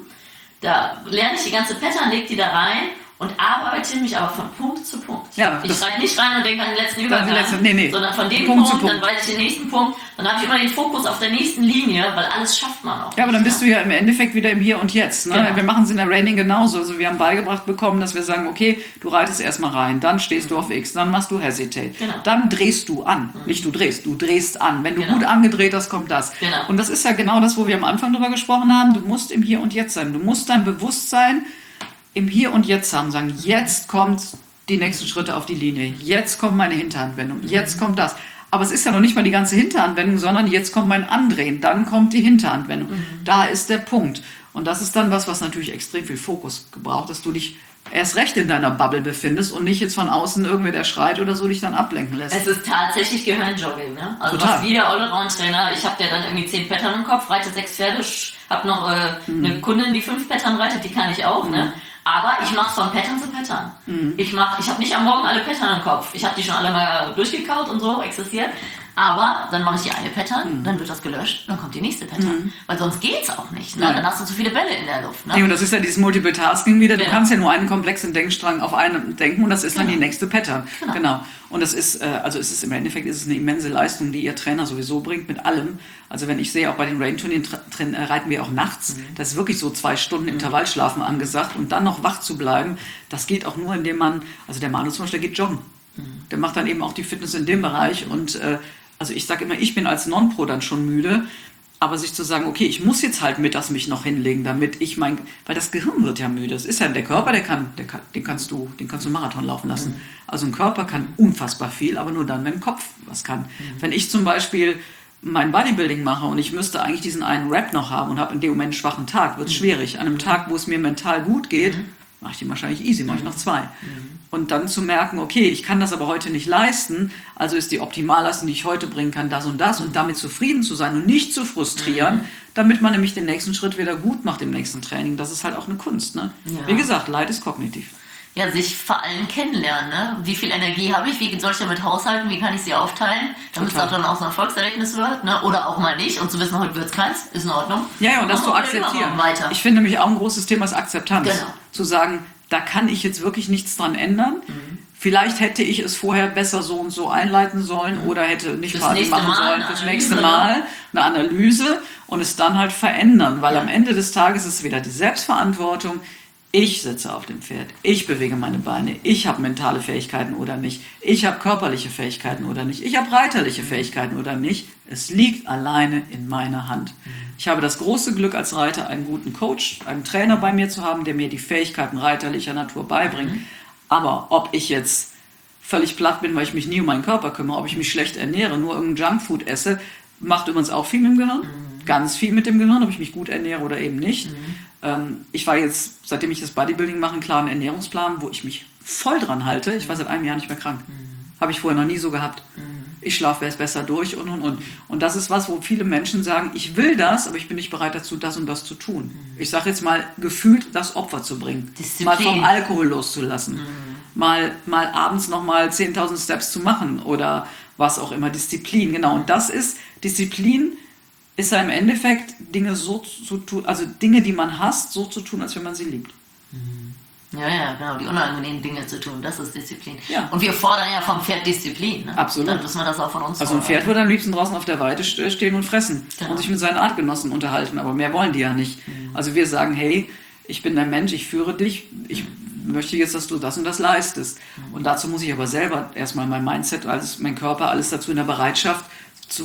da lerne ich die ganze Pattern, leg die da rein und arbeite mich aber von Punkt zu Punkt. Ja, ich schreibe nicht rein und denke an den letzten Übergang, sondern von dem Punkt, dann weiß ich den nächsten Punkt, dann habe ich immer den Fokus auf der nächsten Linie, weil alles schafft man auch. Ja, aber dann bist du ja im Endeffekt wieder im Hier und Jetzt. Ne? Genau. Wir machen es in der Reining genauso. Also wir haben beigebracht bekommen, dass wir sagen, okay, du reitest erstmal rein, dann stehst du auf X, dann machst du Hesitate, dann drehst du an. Nicht du drehst an. Wenn du gut angedreht hast, kommt das. Genau. Und das ist ja genau das, wo wir am Anfang drüber gesprochen haben. Du musst im Hier und Jetzt sein. Du musst dein Bewusstsein im Hier und Jetzt haben, sagen, jetzt kommt die nächsten Schritte auf die Linie, jetzt kommt meine Hinterhandwendung, jetzt kommt das. Aber es ist ja noch nicht mal die ganze Hinterhandwendung, sondern jetzt kommt mein Andrehen, dann kommt die Hinterhandwendung. Da ist der Punkt. Und das ist dann was natürlich extrem viel Fokus gebraucht, dass du dich erst recht in deiner Bubble befindest und nicht jetzt von außen irgendwer, der schreit oder so, dich dann ablenken lässt. Es ist tatsächlich Gehirnjogging, ne? Also Total. was wie der Allround-Trainer, ich habe ja dann irgendwie 10 Pattern im Kopf, reite 6 Pferde, habe noch eine Kundin, die 5 Pattern reitet, die kann ich auch, ne? Aber ich mache von Pattern zu Pattern. Ich habe nicht am Morgen alle Pattern im Kopf. Ich habe die schon alle mal durchgekaut und so existiert. Aber dann mache ich die eine Pattern, dann wird das gelöscht, dann kommt die nächste Pattern. Weil sonst geht's auch nicht. Ne? Dann hast du zu viele Bälle in der Luft. Ne? Nee, und das ist ja dieses Multiple Tasking wieder. Du kannst ja nur einen komplexen Denkstrang auf einen denken und das ist dann die nächste Pattern. Genau. Und das ist, also es ist im Endeffekt ist es eine immense Leistung, die ihr Trainer sowieso bringt mit allem. Also wenn ich sehe, auch bei den Rain-Turnieren reiten wir auch nachts. Das ist wirklich so 2 Stunden Intervallschlafen angesagt und dann noch wach zu bleiben. Das geht auch nur, indem man, also der Manu zum Beispiel, der geht joggen. Der macht dann eben auch die Fitness in dem Bereich und also ich sage immer, ich bin als Non-Pro dann schon müde, aber sich zu sagen, okay, ich muss jetzt halt mittags mich noch hinlegen, damit ich weil das Gehirn wird ja müde. Es ist ja der Körper, den kannst du Marathon laufen lassen. Also ein Körper kann unfassbar viel, aber nur dann, wenn ein Kopf was kann. Wenn ich zum Beispiel mein Bodybuilding mache und ich müsste eigentlich diesen einen Rep noch haben und habe in dem Moment einen schwachen Tag, wird es schwierig. An einem Tag, wo es mir mental gut geht, mache ich den wahrscheinlich easy, mache ich noch 2. Und dann zu merken, okay, ich kann das aber heute nicht leisten, also ist die Optimalleistung, die ich heute bringen kann, das und damit zufrieden zu sein und nicht zu frustrieren, damit man nämlich den nächsten Schritt wieder gut macht im nächsten Training. Das ist halt auch eine Kunst. Ne? Ja. Wie gesagt, Leid ist kognitiv. Ja, sich vor allem kennenlernen. Ne? Wie viel Energie habe ich? Wie soll ich damit haushalten? Wie kann ich sie aufteilen? Damit es auch dann auch so ein Erfolgserlebnis wird. Ne? Oder auch mal nicht. Und zu wissen, heute wird es keins. Ist in Ordnung. Ja, und das zu akzeptieren. Ich finde nämlich auch ein großes Thema ist Akzeptanz. Genau. Zu sagen, da kann ich jetzt wirklich nichts dran ändern. Vielleicht hätte ich es vorher besser so und so einleiten sollen oder hätte nicht fertig machen sollen fürs nächste Mal eine Analyse und es dann halt verändern, weil am Ende des Tages ist es wieder die Selbstverantwortung. Ich sitze auf dem Pferd, ich bewege meine Beine, ich habe mentale Fähigkeiten oder nicht, ich habe körperliche Fähigkeiten oder nicht, ich habe reiterliche Fähigkeiten oder nicht. Es liegt alleine in meiner Hand. Ich habe das große Glück als Reiter, einen guten Coach, einen Trainer bei mir zu haben, der mir die Fähigkeiten reiterlicher Natur beibringt. Aber ob ich jetzt völlig platt bin, weil ich mich nie um meinen Körper kümmere, ob ich mich schlecht ernähre, nur irgendein Junkfood esse, macht übrigens auch viel mit dem Gehirn. Ganz viel mit dem Gehirn, ob ich mich gut ernähre oder eben nicht. Ich war jetzt, seitdem ich das Bodybuilding mache, einen klaren Ernährungsplan, wo ich mich voll dran halte. Ich war seit einem Jahr nicht mehr krank. Habe ich vorher noch nie so gehabt. Ich schlafe besser durch und. Und das ist was, wo viele Menschen sagen, ich will das, aber ich bin nicht bereit dazu, das und das zu tun. Ich sage jetzt mal, gefühlt das Opfer zu bringen. Disziplin. Mal vom Alkohol loszulassen. Mal abends nochmal 10.000 Steps zu machen oder was auch immer. Disziplin, genau. Und das ist, Disziplin ist ja im Endeffekt Dinge so zu tun, also Dinge, die man hasst, so zu tun, als wenn man sie liebt. Ja, genau, die unangenehmen Dinge zu tun, das ist Disziplin. Ja. Und wir fordern ja vom Pferd Disziplin. Ne? Absolut. Dann müssen wir das auch von uns Also ein Pferd würde am liebsten draußen auf der Weide stehen und fressen und sich mit seinen Artgenossen unterhalten, aber mehr wollen die ja nicht. Also wir sagen, hey, ich bin dein Mensch, ich führe dich, ich möchte jetzt, dass du das und das leistest. Und dazu muss ich aber selber erstmal mein Mindset, alles, mein Körper, alles dazu in der Bereitschaft zu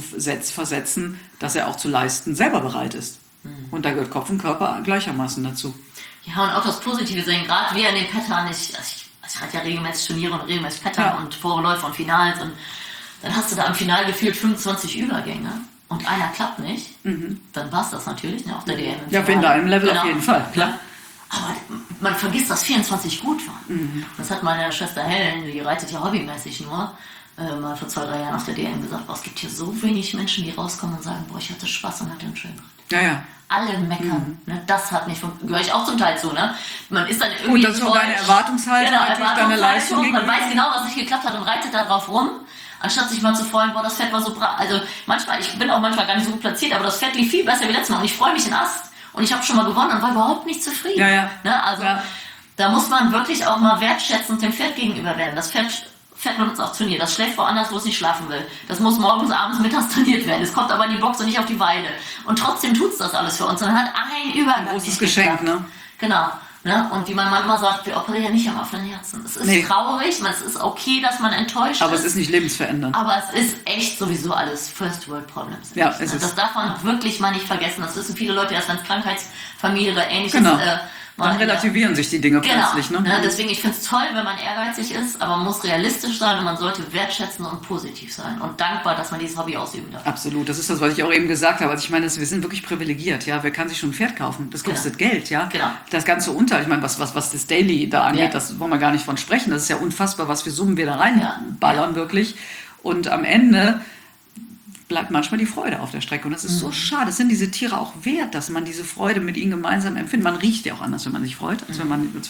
versetzen, dass er auch zu leisten selber bereit ist. Und da gehört Kopf und Körper gleichermaßen dazu. Ja, und auch das Positive sehen, gerade wir in den Pattern, ich reite ja regelmäßig Turniere und regelmäßig Pattern und Vorläufe und Finals und dann hast du da am Final gefühlt 25 Übergänge und einer klappt nicht, dann war es das natürlich, ne, auf der DM. Ja, in deinem Level auf jeden Fall, klar. Aber man vergisst, dass 24 gut waren. Das hat meine Schwester Helen, die reitet ja hobbymäßig nur, mal vor 2-3 Jahren auf der DM gesagt, es gibt hier so wenig Menschen, die rauskommen und sagen, ich hatte Spaß und hatte einen schönen Ritt. Ja. Alle meckern. Ne? Das hat nicht gehöre ich auch zum Teil zu. Ne? Man ist dann irgendwie. Und das ist auch deine Erwartungshaltung, deine Leistung. Man weiß genau, was nicht geklappt hat und reitet da drauf rum, anstatt sich mal zu freuen, das Pferd war so brav. Also ich bin auch manchmal gar nicht so gut platziert, aber das Pferd lief viel besser wie letztes Mal und ich freue mich in Ast. Und ich habe schon mal gewonnen und war überhaupt nicht zufrieden. Ja. Ne? Also da muss man wirklich auch mal wertschätzend dem Pferd gegenüber werden. Das Pferd mit uns aufs Turnier. Das schläft woanders, wo es nicht schlafen will. Das muss morgens, abends, mittags trainiert werden. Es kommt aber in die Box und nicht auf die Weide. Und trotzdem tut es das alles für uns. Und dann hat ein Übergang. Ein großes Geschenk, ne? Genau. Ne? Und wie man manchmal sagt, wir operieren nicht am offenen Herzen. Es ist traurig, es ist okay, dass man enttäuscht ist. Aber es ist nicht lebensverändernd. Aber es ist echt sowieso alles First World Problems. Ja, es ist. Das darf man wirklich mal nicht vergessen. Das wissen viele Leute erst, wenn es Krankheitsfamilie oder ähnliches dann relativieren sich die Dinge plötzlich. Ne? Ja, deswegen, ich finde es toll, wenn man ehrgeizig ist, aber man muss realistisch sein und man sollte wertschätzend und positiv sein und dankbar, dass man dieses Hobby ausüben darf. Absolut, das ist das, was ich auch eben gesagt habe. Also ich meine, wir sind wirklich privilegiert. Ja, wer kann sich schon ein Pferd kaufen? Das kostet Geld, ja. Genau. Das ganze Unter, ich meine, was das Daily da angeht, das wollen wir gar nicht von sprechen. Das ist ja unfassbar, was für Summen wir da reinballern, wirklich. Und am Ende bleibt manchmal die Freude auf der Strecke. Und das ist so schade. Es sind diese Tiere auch wert, dass man diese Freude mit ihnen gemeinsam empfindet. Man riecht ja auch anders, wenn man sich freut, als wenn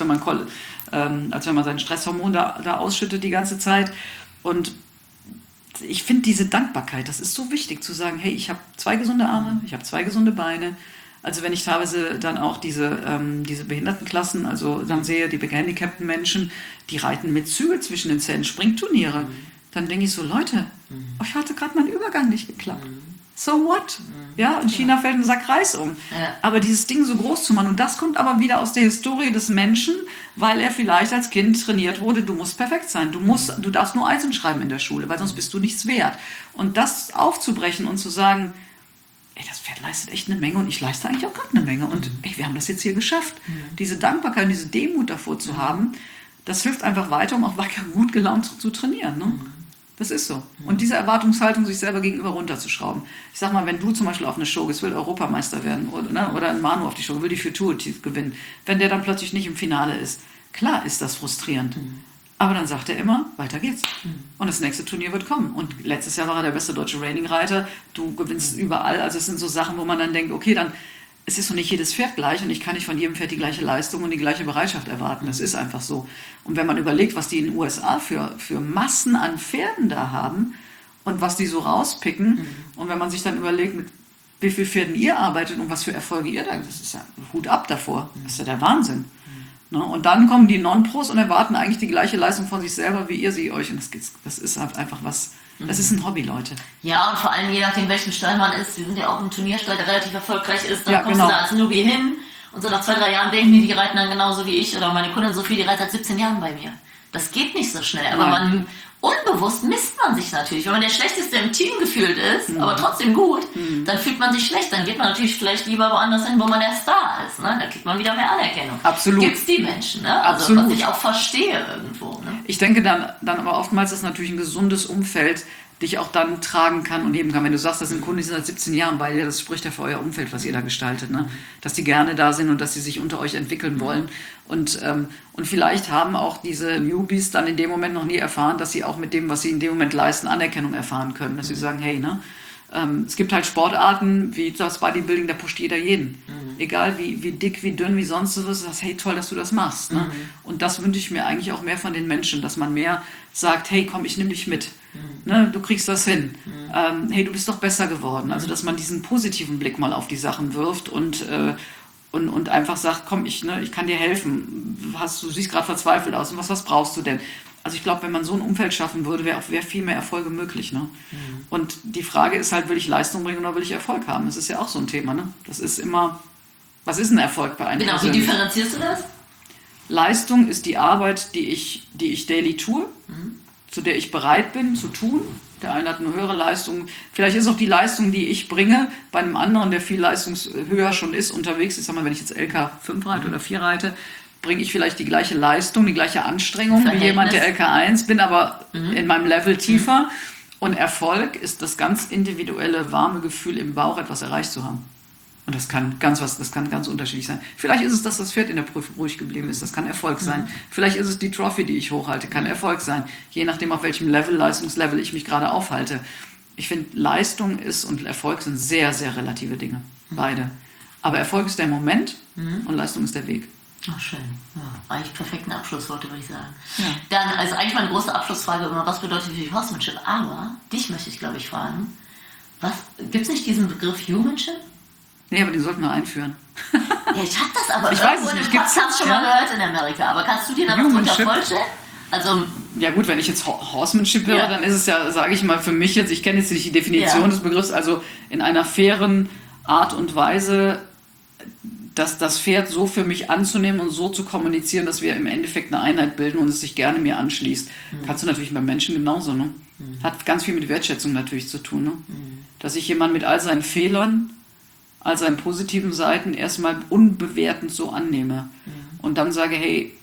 man sein Stresshormon da ausschüttet die ganze Zeit. Und ich finde diese Dankbarkeit, das ist so wichtig zu sagen, hey, ich habe 2 gesunde Arme, ich habe 2 gesunde Beine. Also wenn ich teilweise dann auch diese Behindertenklassen, also dann sehe, die gehandicapten Menschen, die reiten mit Zügel zwischen den Zähnen, Springturniere. Dann denke ich so, Leute, euch hatte gerade mein Übergang nicht geklappt. So what? Ja, in China fällt ein Sack Reis um. Ja. Aber dieses Ding so groß zu machen, und das kommt aber wieder aus der Historie des Menschen, weil er vielleicht als Kind trainiert wurde, du musst perfekt sein. Du darfst nur Einsen schreiben in der Schule, weil sonst bist du nichts wert. Und das aufzubrechen und zu sagen, ey, das Pferd leistet echt eine Menge und ich leiste eigentlich auch gerade eine Menge. Und ey, wir haben das jetzt hier geschafft. Diese Dankbarkeit und diese Demut davor zu haben, das hilft einfach weiter, um auch weiter gut gelaunt zu trainieren. Ne? Das ist so. Und diese Erwartungshaltung sich selber gegenüber runterzuschrauben. Ich sag mal, wenn du zum Beispiel auf eine Show gehst, will Europameister werden oder ein Manu auf die Show, will die Futur gewinnen, wenn der dann plötzlich nicht im Finale ist, klar ist das frustrierend. Aber dann sagt er immer, weiter geht's. Und das nächste Turnier wird kommen. Und letztes Jahr war er der beste deutsche Reining-Reiter. Du gewinnst überall. Also es sind so Sachen, wo man dann denkt, okay, dann es ist so nicht jedes Pferd gleich und ich kann nicht von jedem Pferd die gleiche Leistung und die gleiche Bereitschaft erwarten. Das ist einfach so. Und wenn man überlegt, was die in den USA für Massen an Pferden da haben und was die so rauspicken und wenn man sich dann überlegt, mit wie vielen Pferden ihr arbeitet und was für Erfolge ihr da, das ist ja Hut ab davor. Das ist ja der Wahnsinn. Ne? Und dann kommen die Non-Pros und erwarten eigentlich die gleiche Leistung von sich selber, wie ihr sie euch. Und das ist einfach was. Das ist ein Hobby, Leute. Ja, und vor allem je nachdem, welchen Stall man ist. Wir sind ja auch ein Turnierstall, der relativ erfolgreich ist. Dann kommst du da als Newbie hin und so nach 2-3 Jahren denken die reiten dann genauso wie ich oder meine Kundin Sophie, die reitet seit 17 Jahren bei mir. Das geht nicht so schnell, aber unbewusst misst man sich natürlich. Wenn man der Schlechteste im Team gefühlt ist, aber trotzdem gut, dann fühlt man sich schlecht. Dann geht man natürlich vielleicht lieber woanders hin, wo man der Star ist. Ne? Da kriegt man wieder mehr Anerkennung. Absolut. Gibt's die Menschen, ne? Also, absolut. Was ich auch verstehe irgendwo. Ne? Ich denke dann aber oftmals ist natürlich ein gesundes Umfeld, dich auch dann tragen kann und heben kann. Wenn du sagst, das sind Kunden, die sind seit 17 Jahren bei dir, das spricht ja für euer Umfeld, was ihr da gestaltet. Ne? Dass die gerne da sind und dass sie sich unter euch entwickeln wollen. Und vielleicht haben auch diese Newbies dann in dem Moment noch nie erfahren, dass sie auch mit dem, was sie in dem Moment leisten, Anerkennung erfahren können. Dass sie sagen, hey, ne? Es gibt halt Sportarten wie das Bodybuilding, da pusht jeder jeden. Egal wie dick, wie dünn, wie sonst was, du sagst, hey, toll, dass du das machst. Ne? Und das wünsche ich mir eigentlich auch mehr von den Menschen, dass man mehr sagt, hey, komm, ich nehme dich mit. Ne? Du kriegst das hin. Hey, du bist doch besser geworden. Also, dass man diesen positiven Blick mal auf die Sachen wirft und einfach sagt, komm, ich kann dir helfen. Du siehst gerade verzweifelt aus. Und was brauchst du denn? Also ich glaube, wenn man so ein Umfeld schaffen würde, wäre viel mehr Erfolge möglich. Ne? Und die Frage ist halt, will ich Leistung bringen oder will ich Erfolg haben? Das ist ja auch so ein Thema. Ne? Das ist immer, was ist ein Erfolg bei einem? Genau, wie differenzierst du das? Leistung ist die Arbeit, die ich daily tue, zu der ich bereit bin zu tun Der eine hat eine höhere Leistung. Vielleicht ist auch die Leistung, die ich bringe, bei einem anderen, der viel leistungshöher schon ist, unterwegs. Ich sag mal, wenn ich jetzt LK 5 reite oder 4 reite, bringe ich vielleicht die gleiche Leistung, die gleiche Anstrengung wie jemand, der LK 1, bin aber in meinem Level tiefer. Und Erfolg ist das ganz individuelle, warme Gefühl im Bauch, etwas erreicht zu haben. Und das kann ganz unterschiedlich sein. Vielleicht ist es, dass das Pferd in der Prüfung ruhig geblieben ist. Das kann Erfolg sein. Vielleicht ist es die Trophy, die ich hochhalte. Kann Erfolg sein. Je nachdem, auf welchem Leistungslevel ich mich gerade aufhalte. Ich finde, Leistung und Erfolg sind sehr, sehr relative Dinge. Beide. Aber Erfolg ist der Moment und Leistung ist der Weg. Ach, schön. Ja, eigentlich perfekten Abschlussworte, würde ich sagen. Ja. Dann, also eigentlich meine große Abschlussfrage immer, was bedeutet für die Horsemanship? Aber dich möchte ich, glaube ich, fragen, gibt es nicht diesen Begriff Humanship? Nee, aber den sollten wir einführen. Ja, ich habe das aber ich weiß es nicht. Gibt's das schon mal gehört in Amerika. Aber kannst du dir da was drunter vorstellen? Also, ja gut, wenn ich jetzt Horsemanship höre, dann ist es ja, sage ich mal, für mich jetzt, ich kenne jetzt nicht die Definition des Begriffs, also in einer fairen Art und Weise, dass das Pferd so für mich anzunehmen und so zu kommunizieren, dass wir im Endeffekt eine Einheit bilden und es sich gerne mir anschließt. Kannst du natürlich beim Menschen genauso. Ne? Hat ganz viel mit Wertschätzung natürlich zu tun. Ne? Dass ich jemand mit all seinen Fehlern, all seinen positiven Seiten erstmal unbewertend so annehme. Und dann sage, hey,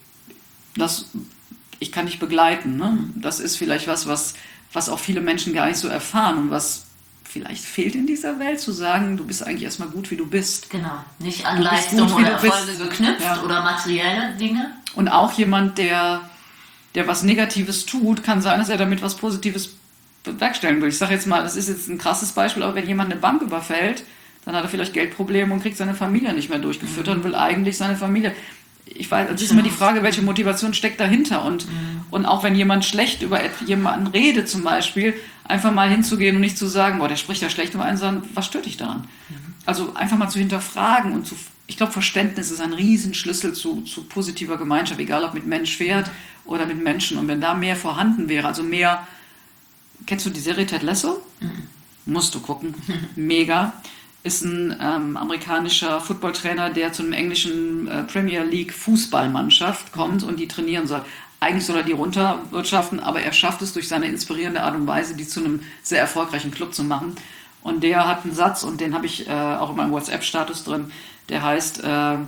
ich kann dich begleiten. Ne? Das ist vielleicht was auch viele Menschen gar nicht so erfahren und was vielleicht fehlt in dieser Welt, zu sagen, du bist eigentlich erstmal gut, wie du bist. Genau, nicht an Leistung oder Erfolge geknüpft oder materielle Dinge. Und auch jemand, der was Negatives tut, kann sein, dass er damit was Positives bewerkstelligen will. Ich sage jetzt mal, das ist jetzt ein krasses Beispiel, aber wenn jemand eine Bank überfällt, dann hat er vielleicht Geldprobleme und kriegt seine Familie nicht mehr durchgeführt und will eigentlich seine Familie. Ich weiß, es ist immer die Frage, welche Motivation steckt dahinter. Und auch wenn jemand schlecht über jemanden redet zum Beispiel, einfach mal hinzugehen und nicht zu sagen, boah, der spricht ja schlecht über einen, sondern was stört dich daran? Also einfach mal zu hinterfragen und ich glaube, Verständnis ist ein Riesenschlüssel zu positiver Gemeinschaft, egal ob mit Mensch, Pferd oder mit Menschen. Und wenn da mehr vorhanden wäre, also mehr, kennst du die Serie Ted Lasso? Musst du gucken. Mega. Ist ein amerikanischer Footballtrainer, der zu einem englischen Premier League Fußballmannschaft kommt und die trainieren soll. Eigentlich soll er die runterwirtschaften, aber er schafft es durch seine inspirierende Art und Weise, die zu einem sehr erfolgreichen Club zu machen. Und der hat einen Satz, und den habe ich auch in meinem WhatsApp-Status drin, der heißt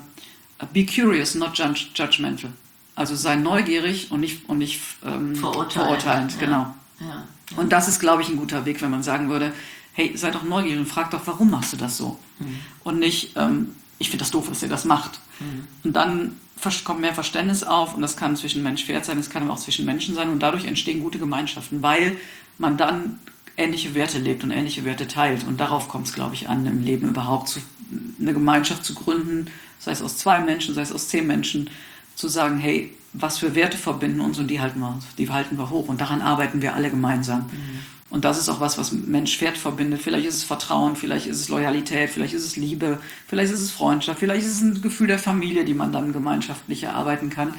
Be curious, not judgmental. Also sei neugierig und nicht verurteilend. Ja. Genau. Ja. Und das ist, glaube ich, ein guter Weg, wenn man sagen würde, hey, sei doch neugierig und frag doch, warum machst du das so? Und nicht, ich finde das doof, dass ihr das macht. Und dann kommt mehr Verständnis auf und das kann zwischen Mensch-Pferd sein, das kann aber auch zwischen Menschen sein und dadurch entstehen gute Gemeinschaften, weil man dann ähnliche Werte lebt und ähnliche Werte teilt. Und darauf kommt es, glaube ich, an, im Leben überhaupt eine Gemeinschaft zu gründen, sei es aus 2 Menschen, sei es aus 10 Menschen, zu sagen, hey, was für Werte verbinden uns und die halten wir hoch und daran arbeiten wir alle gemeinsam. Und das ist auch was Mensch-Pferd verbindet. Vielleicht ist es Vertrauen, vielleicht ist es Loyalität, vielleicht ist es Liebe, vielleicht ist es Freundschaft, vielleicht ist es ein Gefühl der Familie, die man dann gemeinschaftlich erarbeiten kann.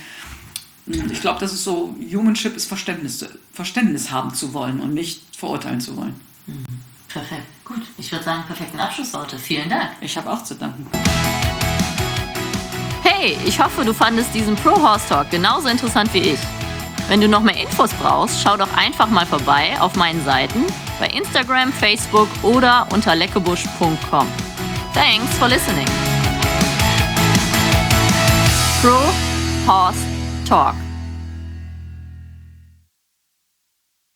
Ich glaube, das ist so, Humanship ist Verständnis haben zu wollen und nicht verurteilen zu wollen. Perfekt, gut. Ich würde sagen, perfekten Abschlussworte. Vielen Dank. Ich habe auch zu danken. Hey, ich hoffe, du fandest diesen Pro Horse Talk genauso interessant wie ich. Wenn du noch mehr Infos brauchst, schau doch einfach mal vorbei auf meinen Seiten bei Instagram, Facebook oder unter leckebusch.com. Thanks for listening. Pro Horse Talk.